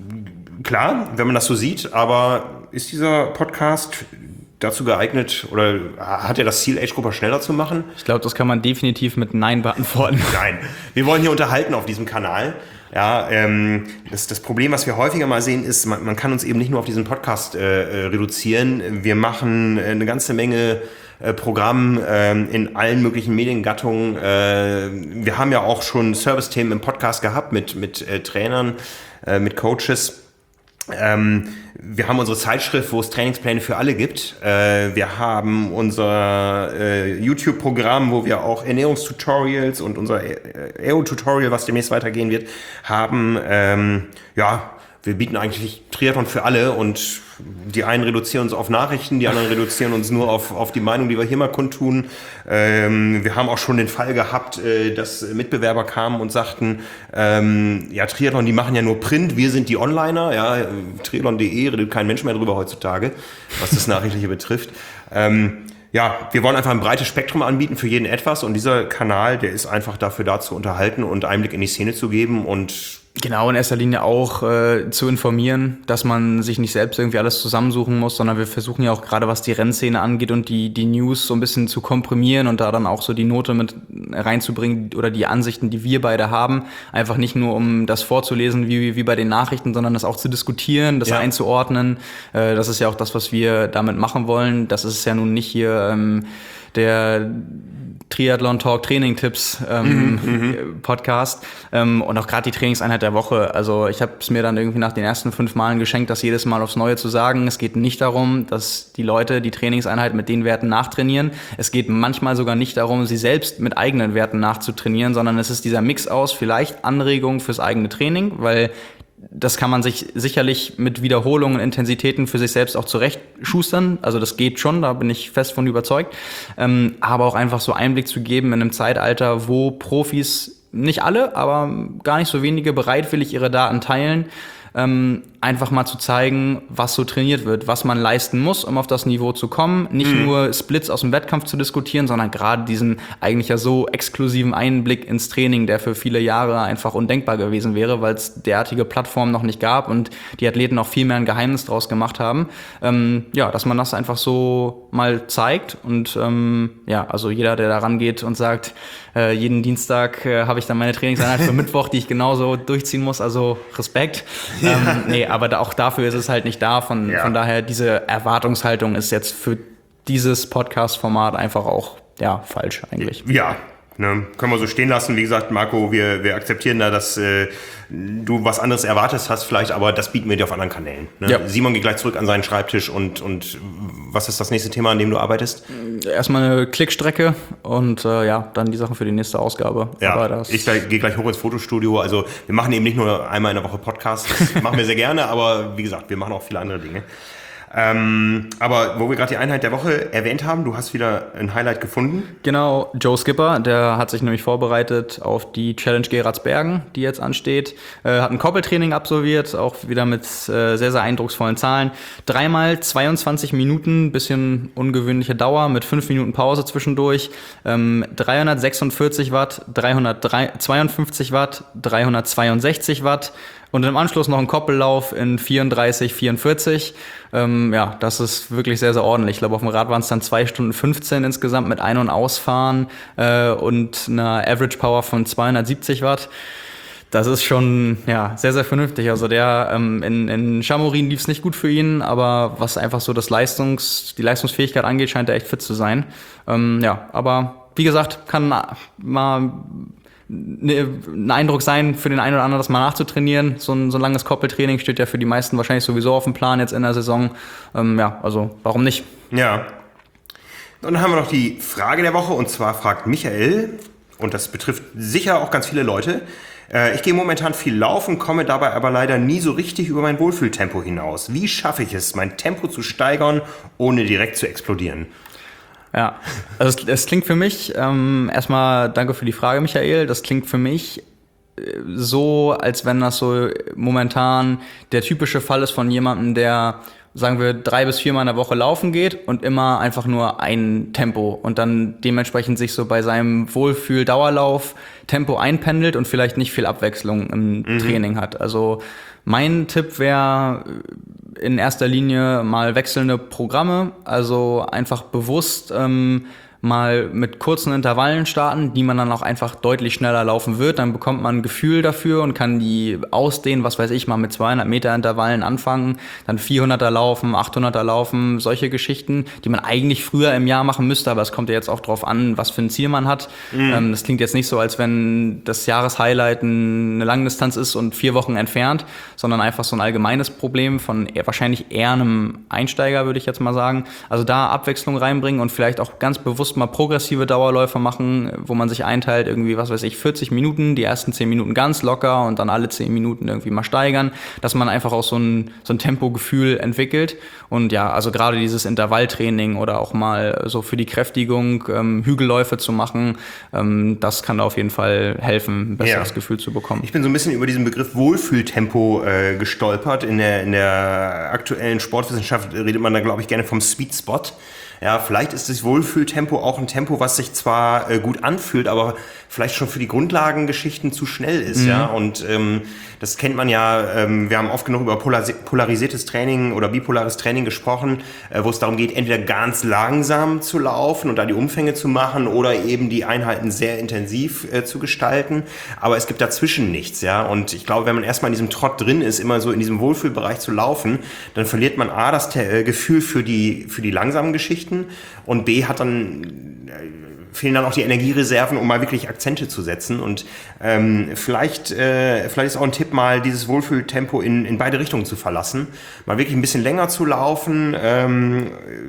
klar, wenn man das so sieht, aber ist dieser Podcast dazu geeignet oder hat er das Ziel, Age Grouper schneller zu machen? Ich glaube, das kann man definitiv mit Nein beantworten. Nein, wir wollen hier unterhalten auf diesem Kanal. Ja, ähm, das, das Problem, was wir häufiger mal sehen, ist, man, man kann uns eben nicht nur auf diesen Podcast äh, reduzieren. Wir machen eine ganze Menge äh, Programm äh, in allen möglichen Mediengattungen. Äh, wir haben ja auch schon Service-Themen im Podcast gehabt mit, mit äh, Trainern, äh, mit Coaches. Ähm, wir haben unsere Zeitschrift, wo es Trainingspläne für alle gibt. Äh, wir haben unser äh, YouTube-Programm, wo wir auch Ernährungstutorials und unser Aero-Tutorial, was demnächst weitergehen wird, haben. Ähm, ja, wir bieten eigentlich Triathlon für alle und die einen reduzieren uns auf Nachrichten, die anderen reduzieren uns nur auf, auf die Meinung, die wir hier mal kundtun. Ähm, wir haben auch schon den Fall gehabt, äh, dass Mitbewerber kamen und sagten, ähm, ja, Triathlon, die machen ja nur Print, wir sind die Onliner, ja, triathlon punkt de, redet kein Mensch mehr drüber heutzutage, was das Nachrichtliche betrifft. Ähm, ja, wir wollen einfach ein breites Spektrum anbieten, für jeden etwas und dieser Kanal, der ist einfach dafür da zu unterhalten und Einblick in die Szene zu geben und genau, in erster Linie auch äh, zu informieren, dass man sich nicht selbst irgendwie alles zusammensuchen muss, sondern wir versuchen ja auch gerade, was die Rennszene angeht und die die News so ein bisschen zu komprimieren und da dann auch so die Note mit reinzubringen oder die Ansichten, die wir beide haben, einfach nicht nur um das vorzulesen wie wie bei den Nachrichten, sondern das auch zu diskutieren, das ja. einzuordnen. Äh, das ist ja auch das, was wir damit machen wollen. Das ist ja nun nicht hier ähm, der Triathlon Talk Training Tipps ähm, mhm, Podcast ähm, und auch gerade die Trainingseinheit der Woche. Also ich habe es mir dann irgendwie nach den ersten fünf Malen geschenkt, das jedes Mal aufs Neue zu sagen. Es geht nicht darum, dass die Leute die Trainingseinheit mit den Werten nachtrainieren. Es geht manchmal sogar nicht darum, sie selbst mit eigenen Werten nachzutrainieren, sondern es ist dieser Mix aus vielleicht Anregungen fürs eigene Training, weil das kann man sich sicherlich mit Wiederholungen und Intensitäten für sich selbst auch zurechtschustern. Also das geht schon, da bin ich fest von überzeugt. Ähm, aber auch einfach so Einblick zu geben in einem Zeitalter, wo Profis, nicht alle, aber gar nicht so wenige, bereitwillig ihre Daten teilen, ähm, einfach mal zu zeigen, was so trainiert wird, was man leisten muss, um auf das Niveau zu kommen. Nicht mhm. nur Splits aus dem Wettkampf zu diskutieren, sondern gerade diesen eigentlich ja so exklusiven Einblick ins Training, der für viele Jahre einfach undenkbar gewesen wäre, weil es derartige Plattformen noch nicht gab und die Athleten auch viel mehr ein Geheimnis draus gemacht haben. Ähm, ja, dass man das einfach so mal zeigt und ähm, ja, also jeder, der da rangeht und sagt, äh, jeden Dienstag äh, habe ich dann meine Trainingseinheit für Mittwoch, die ich genauso durchziehen muss, also Respekt. Ja. Ähm, nee, aber da, auch dafür ist es halt nicht da. Von, ja. von daher, diese Erwartungshaltung ist jetzt für dieses Podcast-Format einfach auch ja, falsch eigentlich. Ja, Ne, können wir so stehen lassen. Wie gesagt, Marco, wir, wir akzeptieren da, dass äh, du was anderes erwartet hast vielleicht, aber das bieten wir dir auf anderen Kanälen. Ne? Ja. Simon geht gleich zurück an seinen Schreibtisch und, und was ist das nächste Thema, an dem du arbeitest? Erstmal eine Klickstrecke und äh, ja, dann die Sachen für die nächste Ausgabe. Ja, aber das ich gehe gleich hoch ins Fotostudio. Also wir machen eben nicht nur einmal in der Woche Podcasts, das machen wir sehr gerne, aber wie gesagt, wir machen auch viele andere Dinge. Ähm, aber wo wir gerade die Einheit der Woche erwähnt haben, du hast wieder ein Highlight gefunden. Genau, Joe Skipper, der hat sich nämlich vorbereitet auf die Challenge Geraardsbergen, die jetzt ansteht. Äh, hat ein Koppeltraining absolviert, auch wieder mit äh, sehr, sehr eindrucksvollen Zahlen. Dreimal zweiundzwanzig Minuten, bisschen ungewöhnliche Dauer mit fünf Minuten Pause zwischendurch. Ähm, dreihundertsechsundvierzig Watt, dreihundertzweiundfünfzig Watt, dreihundertzweiundsechzig Watt. Und im Anschluss noch ein Koppellauf in vierunddreißig, vierundvierzig. Ähm, ja, das ist wirklich sehr, sehr ordentlich. Ich glaube, auf dem Rad waren es dann zwei Stunden fünfzehn insgesamt mit Ein- und Ausfahren äh, und einer Average Power von zweihundertsiebzig Watt. Das ist schon ja sehr, sehr vernünftig. Also der ähm, in, in Chamorin lief es nicht gut für ihn, aber was einfach so das Leistungs, die Leistungsfähigkeit angeht, scheint er echt fit zu sein. Ähm, ja, aber wie gesagt, kann mal ein Eindruck sein für den einen oder anderen, das mal nachzutrainieren. So ein, so ein langes Koppeltraining steht ja für die meisten wahrscheinlich sowieso auf dem Plan jetzt in der Saison. Ähm, ja, also warum nicht? Ja. Und dann haben wir noch die Frage der Woche und zwar fragt Michael, und das betrifft sicher auch ganz viele Leute, äh, ich gehe momentan viel laufen, komme dabei aber leider nie so richtig über mein Wohlfühltempo hinaus. Wie schaffe ich es, mein Tempo zu steigern, ohne direkt zu explodieren? Ja, also es, es klingt für mich, ähm, erstmal danke für die Frage, Michael, das klingt für mich äh, so, als wenn das so momentan der typische Fall ist von jemandem, der, sagen wir, drei bis viermal in der Woche laufen geht und immer einfach nur ein Tempo und dann dementsprechend sich so bei seinem Wohlfühl-Dauerlauf Tempo einpendelt und vielleicht nicht viel Abwechslung im mhm. Training hat. Also mein Tipp wäre in erster Linie mal wechselnde Programme, also einfach bewusst ähm, mal mit kurzen Intervallen starten, die man dann auch einfach deutlich schneller laufen wird. Dann bekommt man ein Gefühl dafür und kann die ausdehnen, was weiß ich, mal mit zweihundert Meter Intervallen anfangen, dann vierhunderter laufen, achthunderter laufen, solche Geschichten, die man eigentlich früher im Jahr machen müsste, aber es kommt ja jetzt auch drauf an, was für ein Ziel man hat. Mhm. Ähm, das klingt jetzt nicht so, als wenn das Jahreshighlight eine Langdistanz ist und vier Wochen entfernt, sondern einfach so ein allgemeines Problem von eher, wahrscheinlich eher einem Einsteiger, würde ich jetzt mal sagen. Also da Abwechslung reinbringen und vielleicht auch ganz bewusst mal progressive Dauerläufe machen, wo man sich einteilt, irgendwie, was weiß ich, vierzig Minuten, die ersten zehn Minuten ganz locker und dann alle zehn Minuten irgendwie mal steigern, dass man einfach auch so ein, so ein Tempogefühl entwickelt. Und ja, also gerade dieses Intervalltraining oder auch mal so für die Kräftigung ähm, Hügelläufe zu machen, ähm, das kann auf jeden Fall helfen, ein besseres ja. Gefühl zu bekommen. Ich bin so ein bisschen über diesen Begriff Wohlfühltempo äh, gestolpert. In der, in der aktuellen Sportwissenschaft redet man da, glaube ich, gerne vom Sweet Spot. Ja, vielleicht ist das Wohlfühltempo auch ein Tempo, was sich zwar äh, gut anfühlt, aber vielleicht schon für die Grundlagengeschichten zu schnell ist. Mhm. Ja, und ähm, das kennt man ja, ähm, wir haben oft genug über polarisi- polarisiertes Training oder bipolares Training gesprochen, äh, wo es darum geht, entweder ganz langsam zu laufen und da die Umfänge zu machen oder eben die Einheiten sehr intensiv äh, zu gestalten. Aber es gibt dazwischen nichts, ja. Und ich glaube, wenn man erstmal in diesem Trott drin ist, immer so in diesem Wohlfühlbereich zu laufen, dann verliert man A, das äh, Gefühl für die, für die langsamen Geschichten und B, hat dann äh, fehlen dann auch die Energiereserven, um mal wirklich Akzente zu setzen. Und ähm, vielleicht, äh, vielleicht ist auch ein Tipp, mal dieses Wohlfühltempo in, in beide Richtungen zu verlassen. Mal wirklich ein bisschen länger zu laufen, ähm,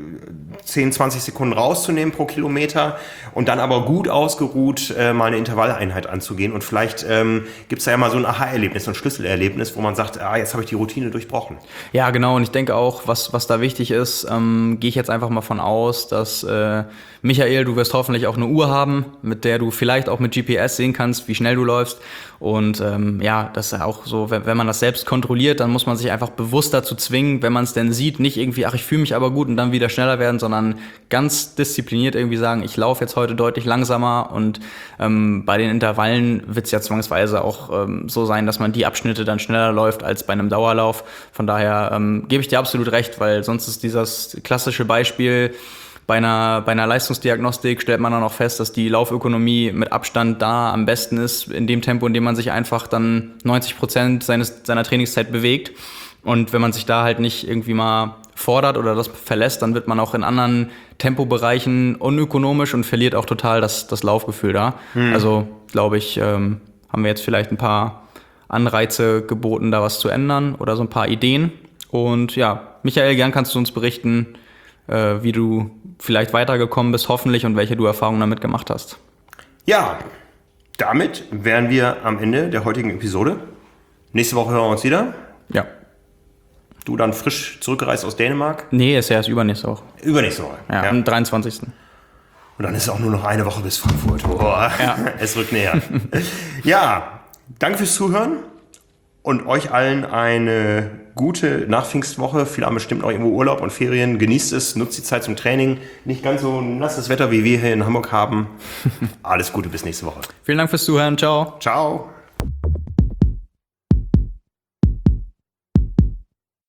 zehn, zwanzig Sekunden rauszunehmen pro Kilometer und dann aber gut ausgeruht äh, mal eine Intervalleinheit anzugehen. Und vielleicht ähm, gibt es da ja mal so ein Aha-Erlebnis, so ein Schlüsselerlebnis, wo man sagt, ah, jetzt habe ich die Routine durchbrochen. Ja, genau. Und ich denke auch, was, was da wichtig ist, ähm, gehe ich jetzt einfach mal von aus, dass äh, Michael, du wirst hoffentlich auch eine Uhr haben, mit der du vielleicht auch mit G P S sehen kannst, wie schnell du läufst. Und ähm, ja, das ist auch so, wenn, wenn man das selbst kontrolliert, dann muss man sich einfach bewusst dazu zwingen, wenn man es denn sieht, nicht irgendwie, ach, ich fühle mich aber gut und dann wieder schneller werden, sondern ganz diszipliniert irgendwie sagen, ich laufe jetzt heute deutlich langsamer. Und ähm, bei den Intervallen wird es ja zwangsweise auch ähm, so sein, dass man die Abschnitte dann schneller läuft als bei einem Dauerlauf. Von daher ähm, gebe ich dir absolut recht, weil sonst ist dieses klassische Beispiel, Bei einer, bei einer Leistungsdiagnostik stellt man dann auch fest, dass die Laufökonomie mit Abstand da am besten ist, in dem Tempo, in dem man sich einfach dann neunzig Prozent seines, seiner Trainingszeit bewegt. Und wenn man sich da halt nicht irgendwie mal fordert oder das verlässt, dann wird man auch in anderen Tempobereichen unökonomisch und verliert auch total das, das Laufgefühl da. Hm. Also, glaube ich, ähm, haben wir jetzt vielleicht ein paar Anreize geboten, da was zu ändern oder so ein paar Ideen. Und ja, Michael, gern kannst du uns berichten, äh, wie du vielleicht weitergekommen bist, hoffentlich, und welche du Erfahrungen damit gemacht hast. Ja, damit wären wir am Ende der heutigen Episode. Nächste Woche hören wir uns wieder. Ja. Du dann frisch zurückgereist aus Dänemark? Nee, ist ja erst übernächste Woche. Übernächste Woche. Ja, ja. Am dreiundzwanzigsten Und dann ist es auch nur noch eine Woche bis Frankfurt. Boah, ja. Es rückt näher. Ja, danke fürs Zuhören und euch allen eine gute Nachpfingstwoche. Viele haben bestimmt noch irgendwo Urlaub und Ferien. Genießt es, nutzt die Zeit zum Training. Nicht ganz so nasses Wetter, wie wir hier in Hamburg haben. Alles Gute, bis nächste Woche. Vielen Dank fürs Zuhören. Ciao. Ciao.